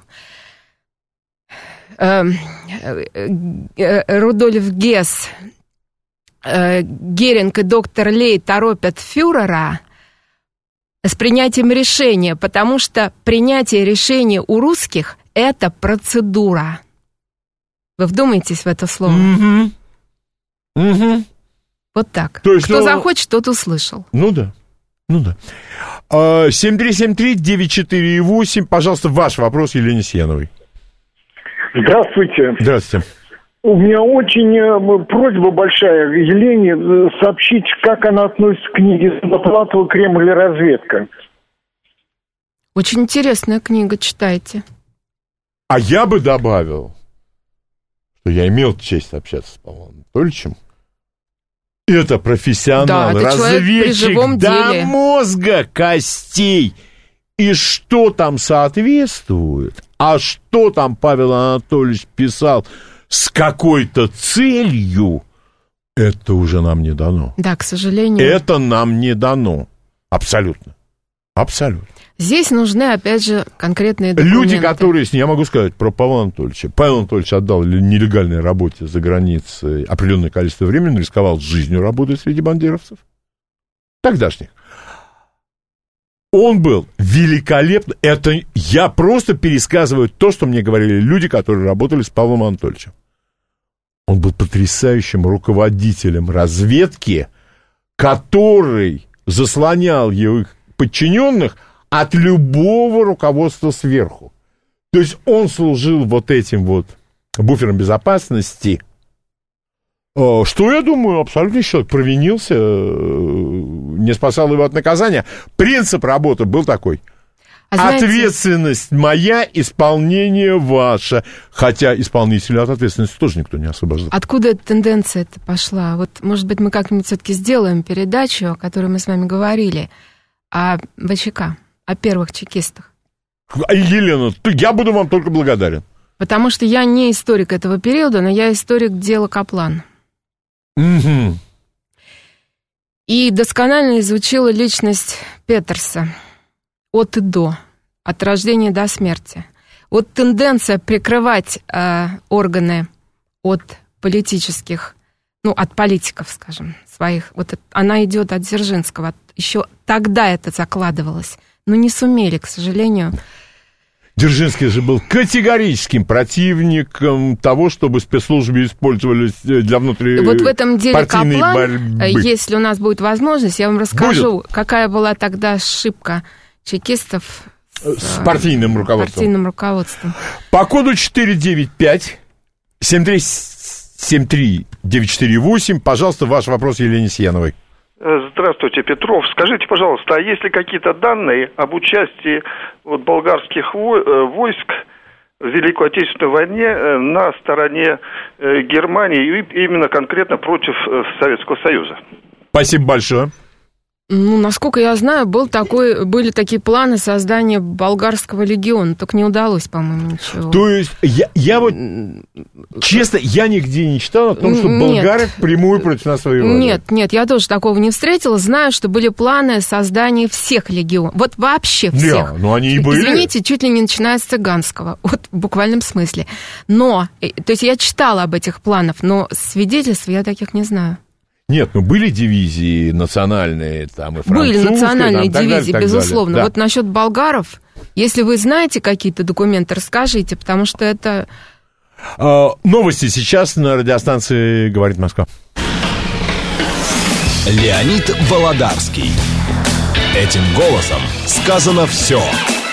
Э, э, Рудольф Гесс... Геринг и доктор Лей торопят фюрера с принятием решения, потому что принятие решения у русских – это процедура. Вы вдумайтесь в это слово. Угу. Угу. Вот так. То есть, Кто ну, захочет, тот услышал. Ну да, ну да. семь три семь три девять четыре восемь, пожалуйста, ваш вопрос Елене Сияновой. Здравствуйте. Здравствуйте. У меня очень э, просьба большая Елене э, сообщить, как она относится к книге Судоплатова «Кремль и разведка». Очень интересная книга, читайте. А я бы добавил, что я имел честь общаться с Павлом Анатольевичем. Это профессионал, да, это разведчик до деле. Мозга костей. И что там соответствует, а что там Павел Анатольевич писал с какой-то целью, это уже нам не дано. Да, к сожалению. Это нам не дано. Абсолютно. Абсолютно. Здесь нужны, опять же, конкретные документы. Люди, которые, я могу сказать про Павла Анатольевича. Павел Анатольевич отдал нелегальной работе за границей определенное количество времени, рисковал жизнью, работая среди бандеровцев. Тогдашних. Он был великолепный. Это я просто пересказываю то, что мне говорили люди, которые работали с Павлом Анатольевичем. Он был потрясающим руководителем разведки, который заслонял его подчиненных от любого руководства сверху. То есть он служил вот этим вот буфером безопасности, что, я думаю, абсолютно человек провинился, не спасал его от наказания. Принцип работы был такой. А знаете, ответственность моя, исполнение ваше. Хотя исполнителя от ответственности тоже никто не освобождал. Откуда эта тенденция-то пошла? Вот, может быть, мы как-нибудь все-таки сделаем передачу, о которой мы с вами говорили, о ВЧК, о первых чекистах. Елена, я буду вам только благодарен. Потому что я не историк этого периода, но я историк дела Каплан. Угу. И досконально изучила личность Петерса от и до, от рождения до смерти. Вот тенденция прикрывать э, органы от политических, ну, от политиков, скажем, своих, вот это, она идет от Дзержинского. Еще тогда это закладывалось, но не сумели, к сожалению. Дзержинский же был категорическим противником того, чтобы спецслужбы использовались для внутрипартийной вот в этом деле Каплан, борьбы. Если у нас будет возможность, я вам расскажу, будет. Какая была тогда ошибка чекистов с, с партийным руководством. партийным руководством. По коду четыре девять пять семь три семь три девять четыре восемь, пожалуйста, ваш вопрос Елене Сияновой. Здравствуйте, Петров. Скажите, пожалуйста, а есть ли какие-то данные об участии вот, болгарских войск в Великой Отечественной войне на стороне Германии, именно конкретно против Советского Союза? Спасибо большое. Ну, насколько я знаю, был такой, были такие планы создания болгарского легиона, только не удалось, по-моему, ничего. То есть, я, я вот, честно, я нигде не читал о том, что нет. болгары впрямую против нас воевали. Нет, нет, я тоже такого не встретила. Знаю, что были планы создания всех легионов, вот вообще всех. Да, ну они и были. Извините, чуть ли не начиная с цыганского, вот в буквальном смысле. Но, то есть я читала об этих планах, но свидетельств я таких не знаю. Нет, ну были дивизии национальные, там и французские. Были национальные там, дивизии, далее, безусловно. Да. Вот насчет болгаров, если вы знаете какие-то документы, расскажите, потому что это... А, новости сейчас на радиостанции «Говорит Москва». Леонид Володарский. Этим голосом сказано все.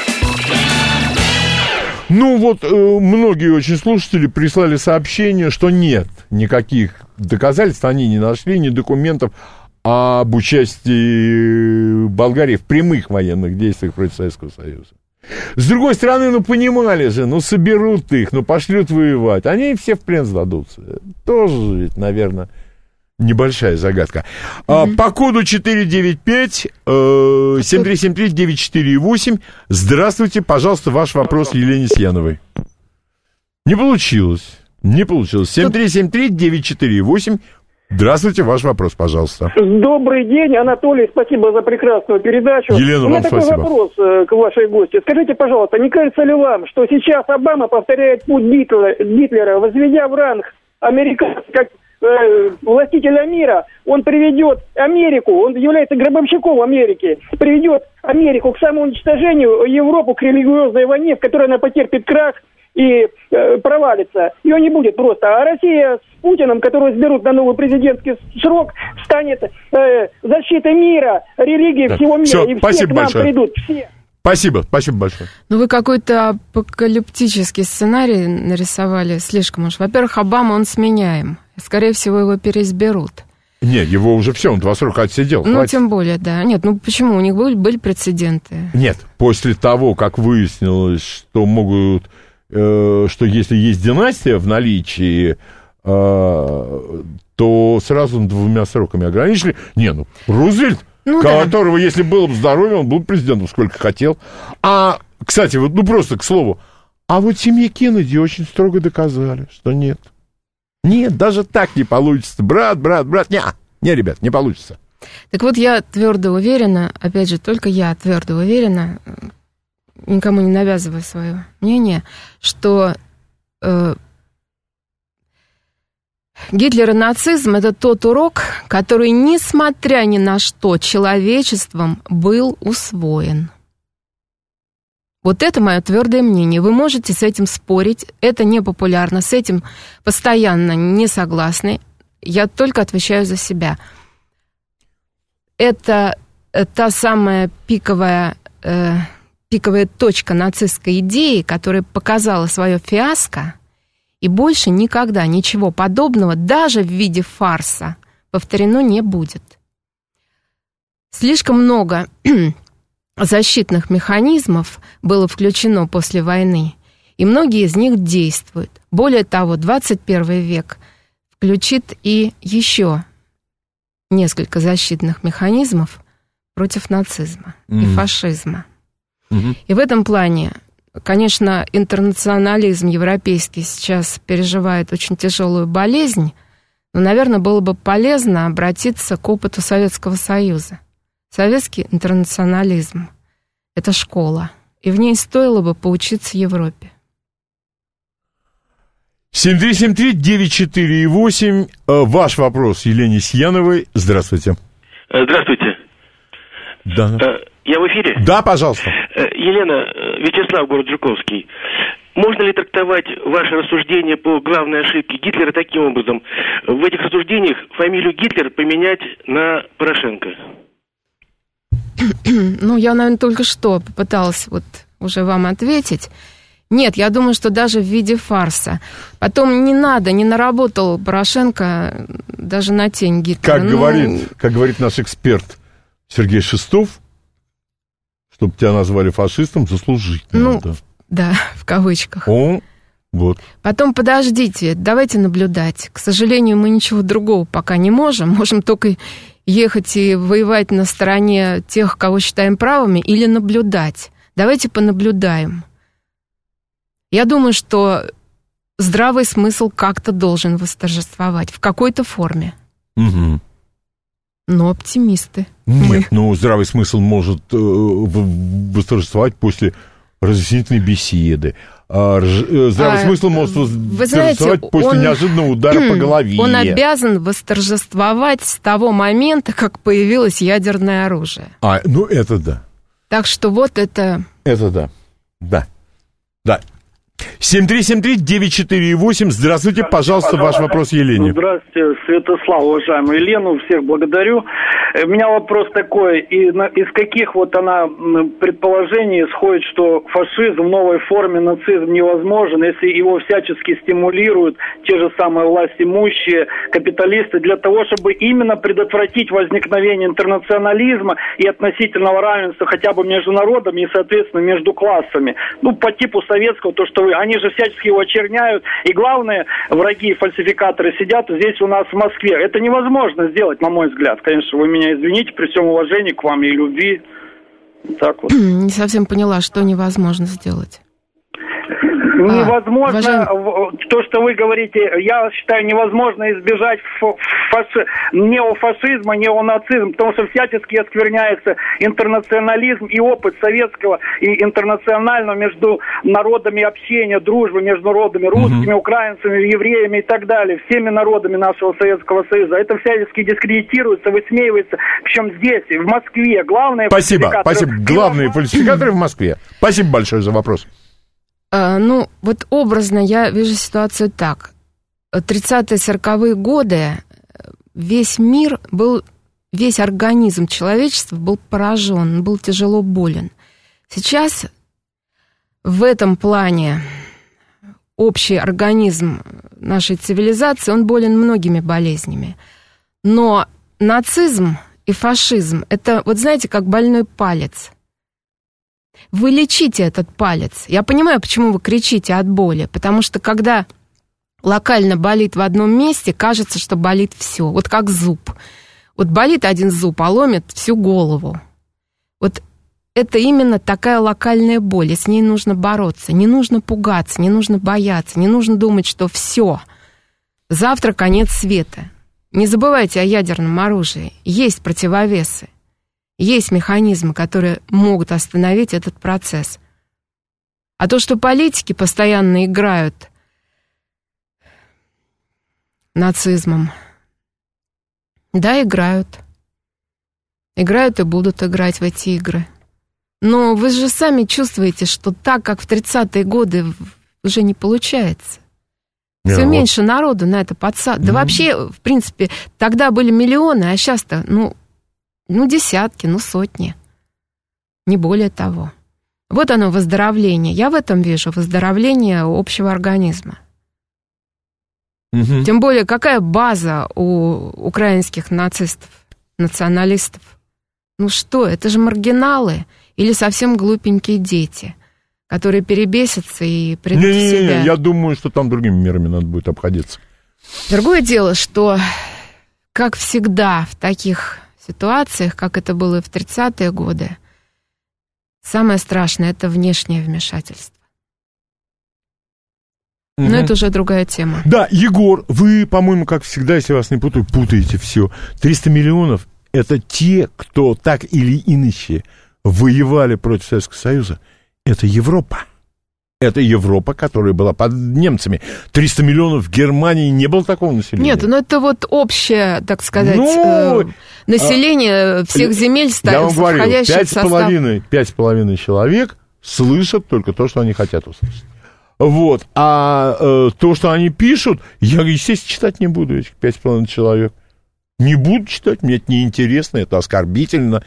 Ну вот, э, многие очень слушатели прислали сообщение, что нет никаких доказательств, они не нашли ни документов об участии Болгарии в прямых военных действиях против Советского Союза. С другой стороны, ну понимали же, ну соберут их, ну пошлют воевать, они все в плен сдадутся. Тоже, наверное, небольшая загадка. Mm-hmm. А, по коду четыре девять пять семь три семь три девять четыре восемь. Здравствуйте, пожалуйста, ваш вопрос Елене Сияновой. Не получилось. Не получилось. семь три семь три девять четыре восемь. Здравствуйте, ваш вопрос, пожалуйста. Добрый день, Анатолий, спасибо за прекрасную передачу. Елена, У меня вам такой спасибо. вопрос э, к вашей гости. Скажите, пожалуйста, не кажется ли вам, что сейчас Обама повторяет путь Гитлера, Гитлера возведя в ранг американцев как э, властителя мира, он приведет Америку, он является гробовщиком Америки, приведет Америку к самоуничтожению, Европу к религиозной войне, в которой она потерпит крах и э, провалится. Ее не будет просто. А Россия с Путиным, которого сберут на новый президентский срок, станет э, защитой мира, религии, да. всего мира. Все, и все спасибо к нам большое. придут, все. Спасибо, спасибо большое. Ну, вы какой-то апокалиптический сценарий нарисовали слишком уж. Во-первых, Обама, он сменяем. Скорее всего, его переизберут. Нет, его уже все, он два срока отсидел. Ну, хватит. тем более, да. Нет, ну почему? У них были, были прецеденты. Нет, после того, как выяснилось, что могут, э, что если есть династия в наличии, э, то сразу двумя сроками ограничили. Не, ну, Рузвельт, ну, которого, да. если было бы здоровье, он был президентом сколько хотел. А, кстати, вот, ну, просто к слову, а вот семье Кеннеди очень строго доказали, что нет. Нет, даже так не получится. Брат, брат, брат, не, не, ребят, не получится. Так вот, я твердо уверена, опять же, только я твердо уверена, никому не навязывая свое мнение, что э, Гитлер и нацизм – это тот урок, который, несмотря ни на что, человечеством был усвоен. Вот это мое твердое мнение. Вы можете с этим спорить, это непопулярно, с этим постоянно не согласны. Я только отвечаю за себя. Это та самая пиковая, э, пиковая точка нацистской идеи, которая показала свое фиаско, и больше никогда ничего подобного, даже в виде фарса, повторено не будет. Слишком много защитных механизмов было включено после войны, и многие из них действуют. Более того, двадцать первый век включит и еще несколько защитных механизмов против нацизма mm-hmm. и фашизма. Mm-hmm. И в этом плане, конечно, интернационализм европейский сейчас переживает очень тяжелую болезнь, но, наверное, было бы полезно обратиться к опыту Советского Союза. Советский интернационализм – это школа, и в ней стоило бы поучиться Европе. семь три семь три девять четыре восемь. Ваш вопрос Елене Сияновой. Здравствуйте. Здравствуйте. Да. Я в эфире? Да, пожалуйста. Елена, Вячеслав, город Жуковский. Можно ли трактовать ваши рассуждения по главной ошибке Гитлера таким образом? В этих рассуждениях фамилию Гитлер поменять на Порошенко? Ну, я, наверное, только что попыталась вот уже вам ответить. Нет, я думаю, что даже в виде фарса. Потом не надо, не наработал Порошенко даже на тень Гитлера. Как, ну... говорит, как говорит наш эксперт Сергей Шестов, чтобы тебя назвали фашистом, заслужить ну, надо. Да, в кавычках. О, вот. Потом, подождите, давайте наблюдать. К сожалению, мы ничего другого пока не можем. Можем только ехать и воевать на стороне тех, кого считаем правыми, или наблюдать. Давайте понаблюдаем. Я думаю, что здравый смысл как-то должен восторжествовать, в какой-то форме. Угу. Но оптимисты. Нет, мы. ну здравый смысл может э, восторжествовать после разъяснительной беседы. А, здравый а, смысл может восторжествовать знаете, после он, неожиданного удара по голове. Он обязан восторжествовать с того момента, как появилось ядерное оружие. А, ну это да. Так что вот это... Это да, да, да. семь три семь три девять четыре восемь. Здравствуйте, пожалуйста, ваш вопрос Елене. Здравствуйте, Святослав, уважаемую Елену, всех благодарю. У меня вопрос такой, из каких вот она предположений исходит, что фашизм в новой форме, нацизм невозможен, если его всячески стимулируют те же самые властимущие капиталисты для того, чтобы именно предотвратить возникновение интернационализма и относительного равенства хотя бы между народами и, соответственно, между классами. Ну, по типу советского, то, что вы, они же всячески его очерняют, и главные враги и фальсификаторы сидят здесь у нас в Москве. Это невозможно сделать, на мой взгляд. Конечно, вы меня извините, при всем уважении к вам и любви. Так вот. Не совсем поняла, что невозможно сделать. Невозможно, уважаем... то, что вы говорите, я считаю, невозможно избежать фаши... неофашизма, неонацизма, потому что всячески оскверняется интернационализм и опыт советского и интернационального между народами общения, дружбы между народами, русскими, угу. украинцами, евреями и так далее, всеми народами нашего Советского Союза. Это всячески дискредитируется, высмеивается, причем здесь, в Москве. Главные спасибо, спасибо. Главные фальсификаторы в Москве. Спасибо большое за вопрос. А, ну, вот образно я вижу ситуацию так. тридцатые сороковые годы весь мир был, весь организм человечества был поражен, был тяжело болен. Сейчас в этом плане общий организм нашей цивилизации, он болен многими болезнями. Но нацизм и фашизм – это, вот знаете, как больной палец. Вы лечите этот палец. Я понимаю, почему вы кричите от боли, потому что когда локально болит в одном месте, кажется, что болит все. Вот как зуб. Вот болит один зуб, а ломит всю голову. Вот это именно такая локальная боль, и с ней нужно бороться. Не нужно пугаться, не нужно бояться, не нужно думать, что все, завтра конец света. Не забывайте о ядерном оружии. Есть противовесы. Есть механизмы, которые могут остановить этот процесс. А то, что политики постоянно играют нацизмом, да, играют. Играют и будут играть в эти игры. Но вы же сами чувствуете, что так, как в тридцатые годы, уже не получается. Все yeah, меньше вот. Народу на это подсад. Mm-hmm. Да вообще, в принципе, тогда были миллионы, а сейчас-то, ну, ну, десятки, ну, сотни. Не более того. Вот оно, выздоровление. Я в этом вижу выздоровление общего организма. Mm-hmm. Тем более, какая база у украинских нацистов, националистов? Ну что, это же маргиналы или совсем глупенькие дети, которые перебесятся и придут в себя. Не-не-не, я думаю, что там другими мерами надо будет обходиться. Другое дело, что, как всегда в таких ситуациях, как это было в тридцатые годы, самое страшное – это внешнее вмешательство. Но угу. это уже другая тема. Да, Егор, вы, по-моему, как всегда, если вас не путаю, путаете все. триста миллионов – это те, кто так или иначе воевали против Советского Союза. Это Европа. Это Европа, которая была под немцами. триста миллионов в Германии не было такого населения. Нет, ну это вот общее, так сказать, ну, э, население а, всех земель, я вам говорю, пять с половиной человек слышат только то, что они хотят услышать. Вот. А э, то, что они пишут, я, естественно, читать не буду, этих пять с половиной человек. Не буду читать, мне это неинтересно, это оскорбительно.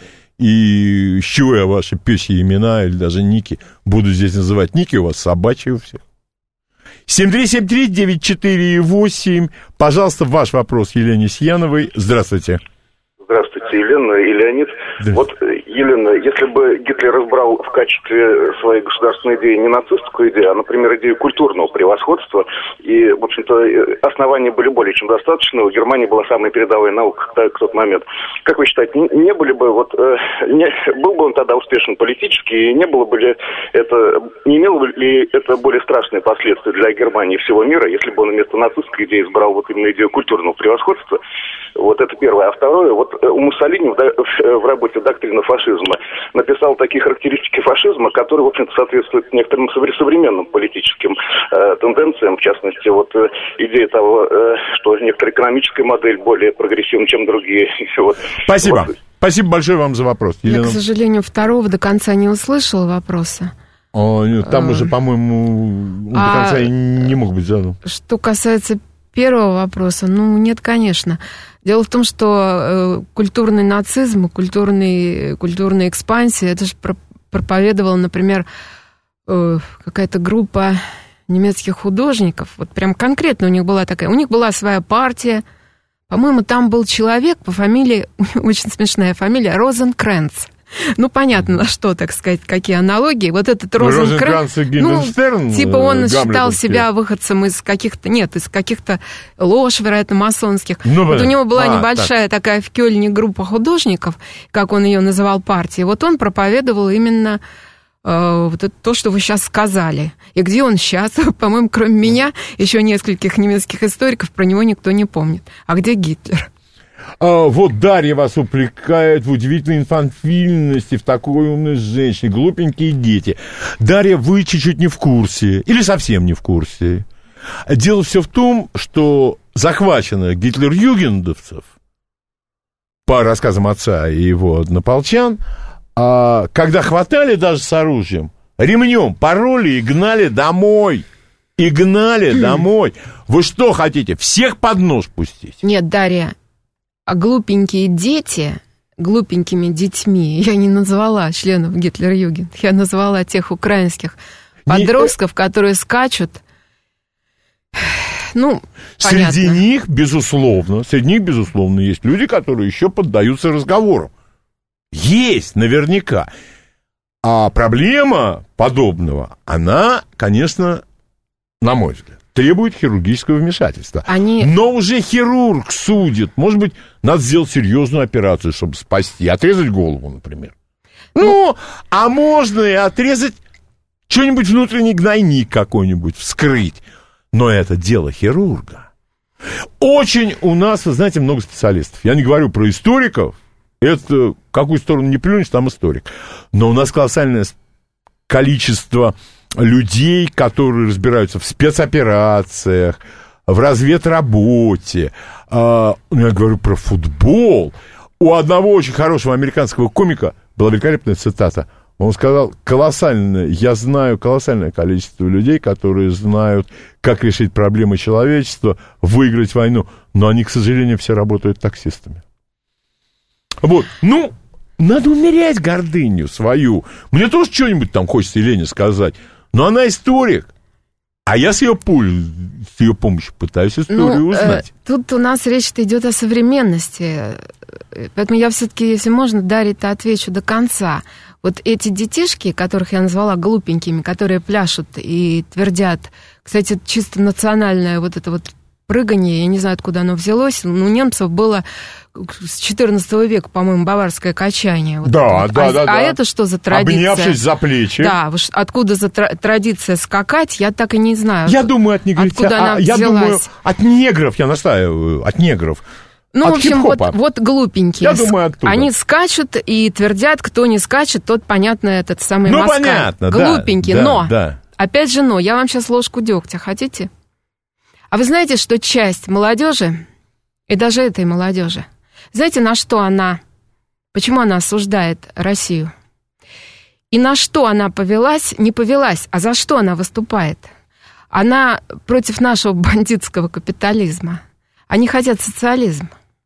И с чего я ваши пёсьи имена или даже ники буду здесь называть? Ники у вас собачьи у всех. семь три семь три девять четыре восемь. Пожалуйста, ваш вопрос Елене Сияновой. Здравствуйте. Здравствуйте, Елена и Леонид. Да. Вот, Елена, если бы Гитлер избрал в качестве своей государственной идеи не нацистскую идею, а, например, идею культурного превосходства, и, в общем-то, основания были более чем достаточно, у Германии была самая передовая наука в тот момент. Как вы считаете, не были бы, вот, не, был бы он тогда успешен политически, и не было бы ли это, не имело ли это более страшные последствия для Германии и всего мира, если бы он вместо нацистской идеи избрал вот именно идею культурного превосходства? Вот это первое. А второе, вот у Муссолини в, в работе «Доктрина фашизма» написал такие характеристики фашизма, которые, в общем-то, соответствуют некоторым современным политическим э, тенденциям, в частности, вот э, идея того, э, что некоторая экономическая модель более прогрессивна, чем другие. Вот. Спасибо. Вот. Спасибо большое вам за вопрос, Елена. Я, к сожалению, второго до конца не услышала вопроса. О, нет, там уже, по-моему, а, до конца не мог быть задан. Что касается первого вопроса, ну, нет, конечно. Дело в том, что э, культурный нацизм, культурный, культурная экспансия, это же проповедовала, например, э, какая-то группа немецких художников. Вот прям конкретно у них была такая, у них была своя партия. По-моему, там был человек по фамилии, очень смешная фамилия, Розенкренц. Ну, понятно, на что, так сказать, какие аналогии. Вот этот Розенкранц, ну, типа он считал себя выходцем из каких-то, нет, из каких-то лож, вероятно, масонских. Ну, вот у него была а, небольшая так. такая в Кёльне группа художников, как он ее называл, партия. Вот он проповедовал именно вот это то, что вы сейчас сказали. И где он сейчас? По-моему, кроме меня, еще нескольких немецких историков, про него никто не помнит. А где Гитлер? А, вот Дарья вас упрекает в удивительной инфантильности, в такой умной женщине, глупенькие дети. Дарья, вы чуть-чуть не в курсе, или совсем не в курсе. Дело все в том, что захваченных гитлер-югендовцев, по рассказам отца и его однополчан, а, когда хватали даже с оружием, ремнем пороли и гнали домой. И гнали домой. Вы что хотите, всех под нож пустить? Нет, Дарья, а глупенькие дети, глупенькими детьми, я не назвала членов Гитлер-Югенд, я назвала тех украинских подростков, не... которые скачут. Ну, понятно. Среди них, безусловно, среди них, безусловно, есть люди, которые еще поддаются разговорам. Есть, наверняка. А проблема подобного, она, конечно, на мой взгляд, требует хирургического вмешательства. Они... Но уже хирург судит. Может быть, надо сделать серьезную операцию, чтобы спасти. Отрезать голову, например. Ну, а можно и отрезать что-нибудь, внутренний гнойник какой-нибудь, вскрыть. Но это дело хирурга. Очень у нас, вы знаете, много специалистов. Я не говорю про историков. Это, какую сторону не плюнешь, там историк. Но у нас колоссальное количество людей, которые разбираются в спецоперациях, в разведработе. Я говорю про футбол. У одного очень хорошего американского комика была великолепная цитата. Он сказал: колоссальное, я знаю колоссальное количество людей, которые знают, как решить проблемы человечества, выиграть войну, но они, к сожалению, все работают таксистами. Вот, ну, надо умерять гордыню свою. Мне тоже что-нибудь там хочется Елене сказать, но она историк, а я с ее, пуль, с ее помощью пытаюсь историю ну, узнать. Э, тут у нас речь идет о современности, поэтому я все-таки, если можно, Дарье-то отвечу до конца. Вот эти детишки, которых я назвала глупенькими, которые пляшут и твердят, кстати, чисто национальное вот это вот прыгание, я не знаю, откуда оно взялось, но у немцев было с четырнадцатого века, по-моему, баварское качание. Вот да, вот. да, а, да. А да. это что за традиция? Обнявшись за плечи. Да, откуда за традиция скакать, я так и не знаю. Я думаю, от негритян. А, я думаю, от негров, я настаиваю, от негров. Ну, от в общем, вот, вот глупенькие. Я думаю, оттуда. Они скачут и твердят, кто не скачет, тот, понятно, этот самый ну, москаль. Ну, понятно, глупенькие, да, но, да. опять же, но, я вам сейчас ложку дегтя, хотите? А вы знаете, что часть молодежи, и даже этой молодежи, знаете, на что она, почему она осуждает Россию? И на что она повелась, не повелась, а за что она выступает? Она против нашего бандитского капитализма. Они хотят социализма.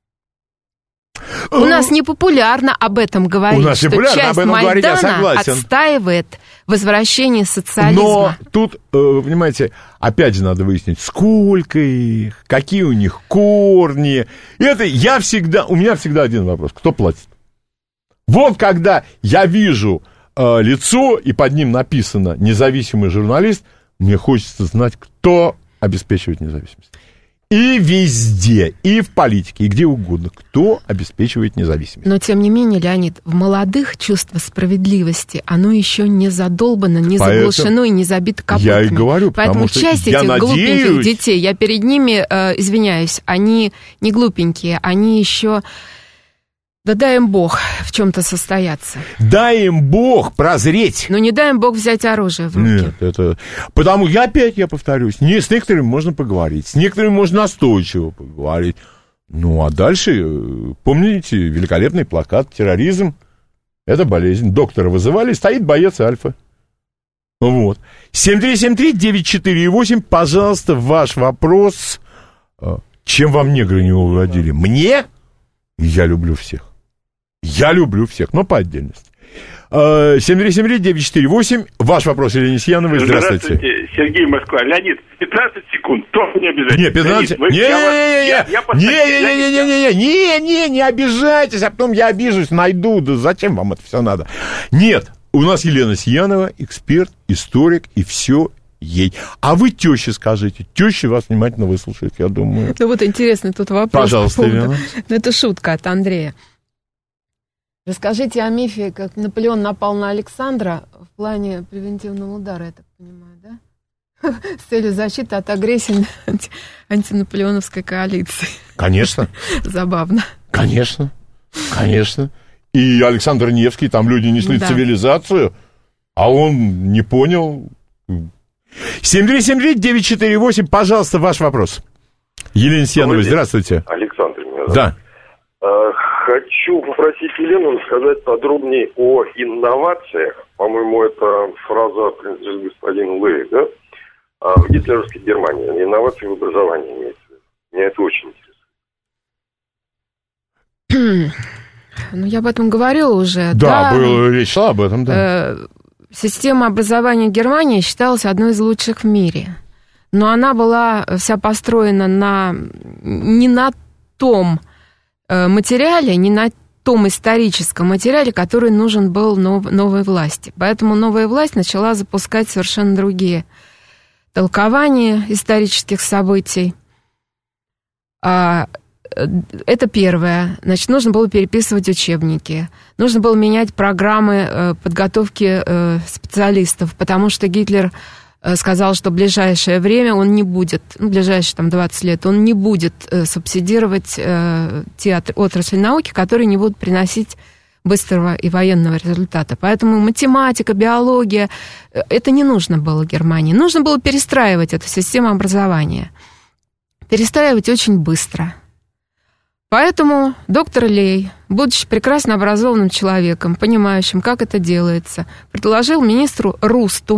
У нас непопулярно об этом говорить, У нас что непопулярно часть об этом Майдана говорить, я согласен. отстаивает возвращение социализма. Но тут, понимаете, опять же надо выяснить, сколько их, какие у них корни. Это я всегда, у меня всегда один вопрос: кто платит? Вот когда я вижу э, лицо, и под ним написано «независимый журналист», мне хочется знать, кто обеспечивает независимость. И везде, и в политике, и где угодно. Кто обеспечивает независимость? Но, тем не менее, Леонид, в молодых чувство справедливости, оно еще не задолбано, не Поэтому заглушено и не забито капотами. Я и говорю, Поэтому что часть я этих надеюсь... глупеньких детей, я перед ними, э, извиняюсь, они не глупенькие, они еще... Да дай им Бог в чем-то состояться. Дай им Бог прозреть. Ну, не дай им Бог взять оружие в руки. Нет, это... Потому я опять, я повторюсь, не, с некоторыми можно поговорить, с некоторыми можно настойчиво поговорить. Ну, а дальше, помните, великолепный плакат «Терроризм – это болезнь». Доктора вызывали, стоит боец Альфа. Вот. семь три семь три девять четыре восемь, пожалуйста, ваш вопрос. Чем вам негры не угодили? Мне? Я люблю всех. Я люблю всех, но по отдельности. семь три семь три девять четыре восемь. Ваш вопрос, Елене Сияновой. Здравствуйте. Здравствуйте, Сергей, Москва. Леонид, пятнадцать секунд. Тоже не обижайтесь. Не, пятнадцать... Не-не-не-не-не-не-не-не-не-не, не обижайтесь, а потом я обижусь, найду. Да зачем вам это все надо? Нет, у нас Елена Сиянова, эксперт, историк, и все ей. А вы теще скажите. Теща вас внимательно выслушает, я думаю. Ну вот интересный тут вопрос. Пожалуйста, по поводу... Елена. Ну это шутка от Андрея. Расскажите о мифе, как Наполеон напал на Александра в плане превентивного удара, я так понимаю, да? С целью защиты от агрессии анти- антинаполеоновской коалиции. Конечно. Забавно. Конечно, конечно. И Александр Невский, там люди несли да. цивилизацию, а он не понял. семь три семь девять девять четыре восемь, пожалуйста, ваш вопрос. Елена Сьянова, здравствуйте. Александр меня зовут. Да. Хочу попросить Елену рассказать подробнее о инновациях. По-моему, эта фраза принадлежит господину Лэри, да? В гитлеровской Германии. Инновации в образовании имеется в виду. Меня это очень интересует. Ну, я об этом говорила уже. Да, да. Было, речь шла об этом, да. Э, система образования Германии считалась одной из лучших в мире. Но она была вся построена на, не на том материале, не на том историческом материале, который нужен был нов, новой власти. Поэтому новая власть начала запускать совершенно другие толкования исторических событий. А, это первое. Значит, нужно было переписывать учебники. Нужно было менять программы э, подготовки э, специалистов, потому что Гитлер сказал, что в ближайшее время он не будет, ну, в ближайшие там, двадцать лет, он не будет э, субсидировать э, те от, отрасли науки, которые не будут приносить быстрого и военного результата. Поэтому математика, биология, э, это не нужно было Германии. Нужно было перестраивать эту систему образования. Перестраивать очень быстро. Поэтому доктор Лей, будучи прекрасно образованным человеком, понимающим, как это делается, предложил министру Русту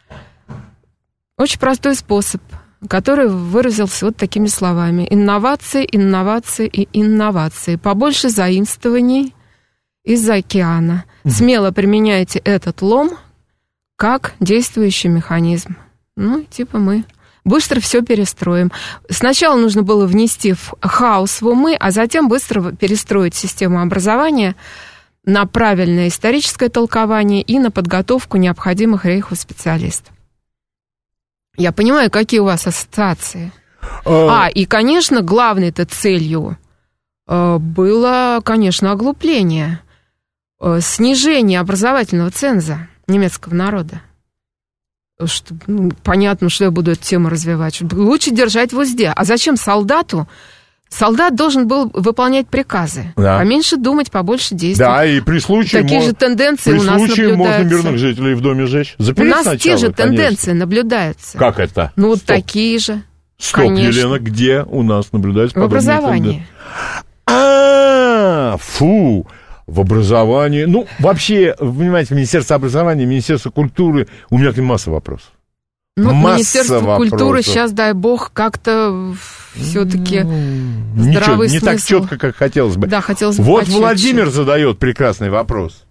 очень простой способ, который выразился вот такими словами. Инновации, инновации и инновации. Побольше заимствований из-за океана. Mm-hmm. Смело применяйте этот лом как действующий механизм. Ну, типа мы быстро все перестроим. Сначала нужно было внести в хаос в умы, а затем быстро перестроить систему образования на правильное историческое толкование и на подготовку необходимых рейху специалистов. Я понимаю, какие у вас ассоциации. А, и, конечно, главной-то целью было, конечно, оглупление, снижение образовательного ценза немецкого народа. Что, ну, понятно, что я буду эту тему развивать. Лучше держать в узде. А зачем солдату? Солдат должен был выполнять приказы. Да. Поменьше думать, побольше действовать. Да, и при случае... Такие мож... же тенденции при у нас наблюдаются. можно мирных жителей в доме сжечь. Запилить у нас сначала, те же конечно. тенденции наблюдаются. Как это? Ну, вот Стоп. такие же. Стоп, конечно. Елена, где у нас наблюдаются в образовании. А, фу, в образовании. Ну, вообще, понимаете, Министерство образования, Министерство культуры, у меня к ним масса вопросов. Ну, масса Министерство вопросов. культуры сейчас, дай бог, как-то все-таки здравый Ничего, не смысл. так четко, как хотелось бы. Да, хотелось бы Вот почетче. Владимир задает прекрасный вопрос.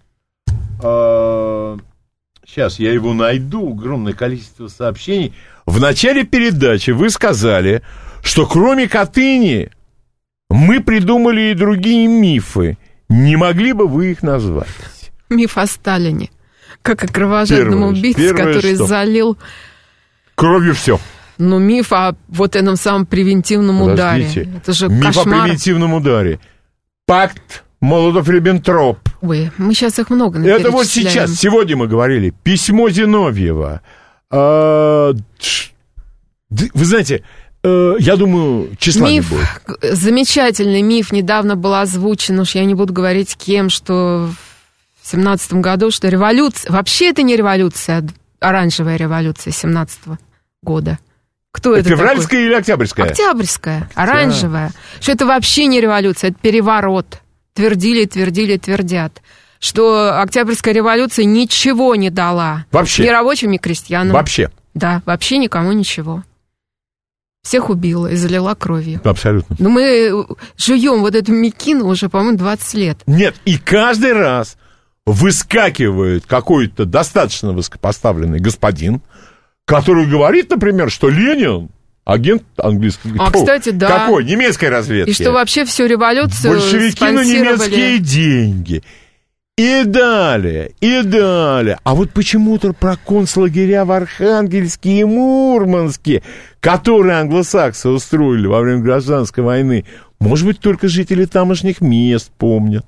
Сейчас я его найду. Огромное количество сообщений. В начале передачи вы сказали, что кроме Катыни мы придумали и другие мифы. Не могли бы вы их назвать? Миф о Сталине. Как о кровожадном убийце, который что? залил... Кровью все. Ну, миф о вот этом самом превентивном Подождите. ударе. Это же миф кошмар. о превентивном ударе. Пакт Молотов-Риббентроп. Ой, мы сейчас их много Это вот сейчас, сегодня мы говорили. Письмо Зиновьева. А, вы знаете, я думаю, числа миф, не будет. Замечательный миф недавно был озвучен, уж я не буду говорить кем, что в семнадцатом году, что революция... Вообще это не революция, а оранжевая революция семнадцатого года. Кто это, это февральская такой? Или октябрьская? Октябрьская, оранжевая. Да. Что это вообще не революция, это переворот. Твердили, твердили, твердят. Что Октябрьская революция ничего не дала. Вообще? Ни рабочим, ни крестьянам. Вообще? Да, вообще никому ничего. Всех убила и залила кровью. Абсолютно. Но мы жуем вот эту мекину уже, по-моему, двадцать лет. Нет, и каждый раз выскакивает какой-то достаточно высокопоставленный господин, который говорит, например, что Ленин агент английский. А, Фу, кстати, да. Какой? Немецкой разведки. И что вообще всю революцию большевики на немецкие деньги. И далее, и далее. А вот почему-то про концлагеря в Архангельске и Мурманске, которые англосаксы устроили во время гражданской войны, может быть, только жители тамошних мест помнят.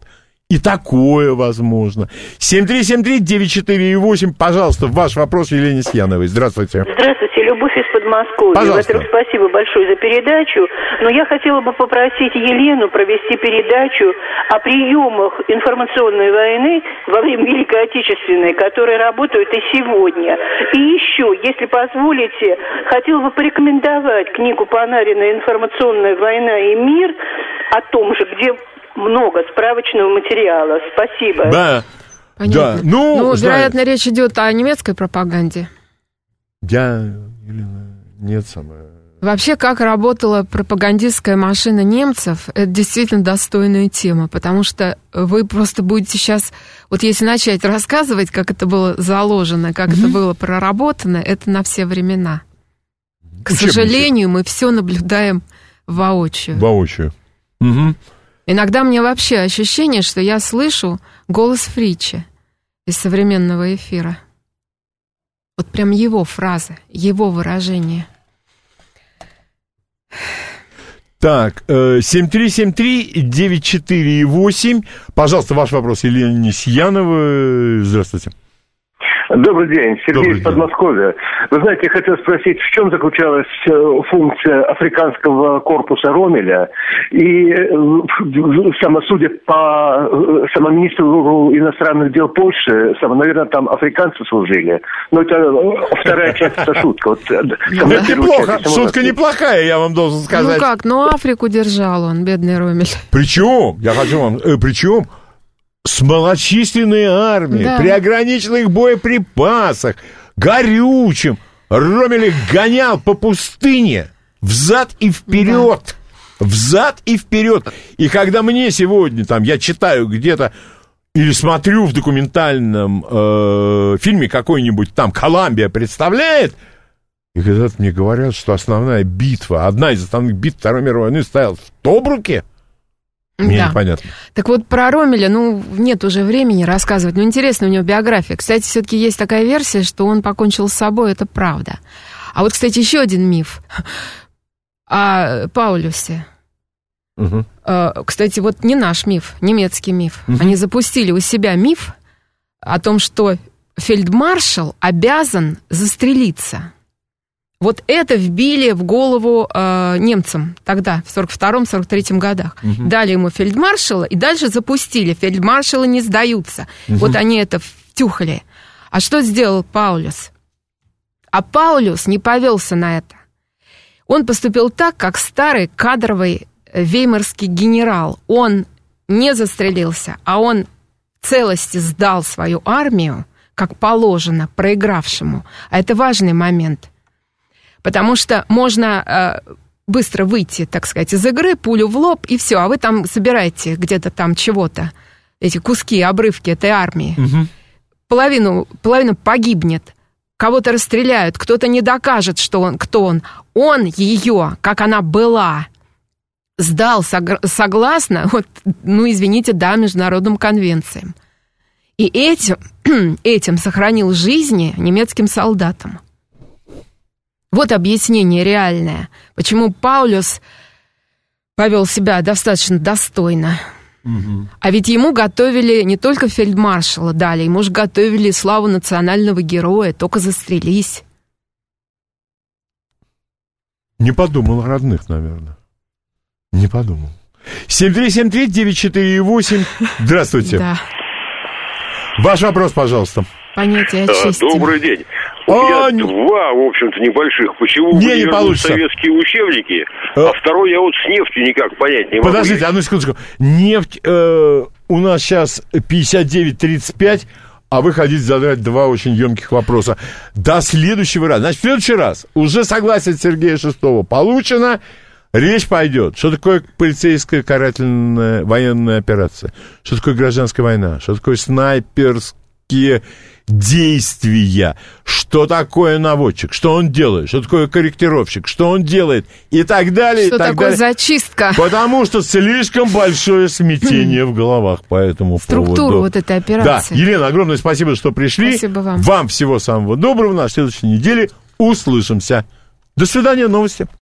И такое возможно. семь три семь три девять четыре восемь. Пожалуйста, ваш вопрос Елене Сияновой. Здравствуйте. Здравствуйте, Любовь из Подмосковья. Пожалуйста. Во-первых, спасибо большое за передачу. Но я хотела бы попросить Елену провести передачу о приемах информационной войны во время Великой Отечественной, которые работают и сегодня. И еще, если позволите, хотела бы порекомендовать книгу Панарина «Информационная война и мир», о том же, где много справочного материала. Спасибо. Да. Понятно. Да. Ну, ну знаю. вероятно, речь идет о немецкой пропаганде. Я, Елена, нет, самое... Вообще, как работала пропагандистская машина немцев, это действительно достойная тема, потому что вы просто будете сейчас, вот если начать рассказывать, как это было заложено, как mm-hmm. это было проработано, это на все времена. К Учебники. Сожалению, мы все наблюдаем воочию. Воочию. Угу. Иногда мне вообще ощущение, что я слышу голос Фрича из современного эфира. Вот прям его фразы, его выражения. Так, семь три семь три девять четыре восемь. Пожалуйста, ваш вопрос Елене Сияновой. Здравствуйте. Добрый день, Сергей из Подмосковья. Вы знаете, я хотел спросить, в чем заключалась функция африканского корпуса Роммеля? И, само, судя по самому министру иностранных дел Польши, само, наверное, там африканцы служили. Но это вторая часть, это шутка. Вот, это неплохо, шутка неплохая, я вам должен сказать. Ну как, ну Африку держал он, бедный Роммель. Причем, я хочу вам, э, причем... с малочисленной армией, да. При ограниченных боеприпасах, горючем. Роммель их гонял по пустыне взад и вперед. Да. Взад и вперед. И когда мне сегодня, там, я читаю где-то или смотрю в документальном э, фильме какой-нибудь, там, Колумбия представляет, и когда мне говорят, что основная битва, одна из основных битв Второй мировой войны стояла в Тобруке, мне да. непонятно. Так вот, про Роммеля, ну, нет уже времени рассказывать. Но интересно у него биография. Кстати, все-таки есть такая версия, что он покончил с собой, это правда. А вот, кстати, еще один миф о Паулюсе. Угу. Кстати, вот не наш миф, немецкий миф. Угу. Они запустили у себя миф о том, что фельдмаршал обязан застрелиться. Вот это вбили в голову э, немцам тогда, в сорок втором сорок третьем годах. Угу. Дали ему фельдмаршала, и дальше запустили. Фельдмаршалы не сдаются. Угу. Вот они это втюхали. А что сделал Паулюс? А Паулюс не повелся на это. Он поступил так, как старый кадровый веймарский генерал. Он не застрелился, а он в целости сдал свою армию, как положено, проигравшему. А это важный момент. Потому что можно э, быстро выйти, так сказать, из игры, пулю в лоб, и все. А вы там собираете где-то там чего-то, эти куски, обрывки этой армии. Угу. Половину, половину погибнет, кого-то расстреляют, кто-то не докажет, что он, кто он. Он ее, как она была, сдал согласно, вот, ну, извините, да, международным конвенциям. И этим, этим сохранил жизни немецким солдатам. Вот объяснение реальное, почему Паулюс повел себя достаточно достойно. Угу. А ведь ему готовили не только фельдмаршала дали, ему же готовили славу национального героя, только застрелись. Не подумал о родных, наверное. Не подумал. семь три семь три девять четыре восемь. Здравствуйте. Да. Ваш вопрос, пожалуйста. Понятие о чести. Добрый день. У а, меня два, в общем-то, небольших. Почему не, не получится. Советские учебники, а, а второй я вот с нефтью никак понять не могу. Подождите, одну секундочку. Нефть э, у нас сейчас пятьдесят девять тридцать пять, а вы хотите задать два очень емких вопроса. До следующего раза. Значит, в следующий раз уже согласие Сергея Шестого получено. Речь пойдет, что такое полицейская карательная военная операция, что такое гражданская война, что такое снайперские действия, что такое наводчик, что он делает, что такое корректировщик, что он делает и так далее. Что и так такое далее. Зачистка. Потому что слишком большое смятение в головах по этому Структуру поводу. Структуру вот этой операции. Да, Елена, огромное спасибо, что пришли. Спасибо вам. Вам всего самого доброго. На следующей неделе услышимся. До свидания, новости.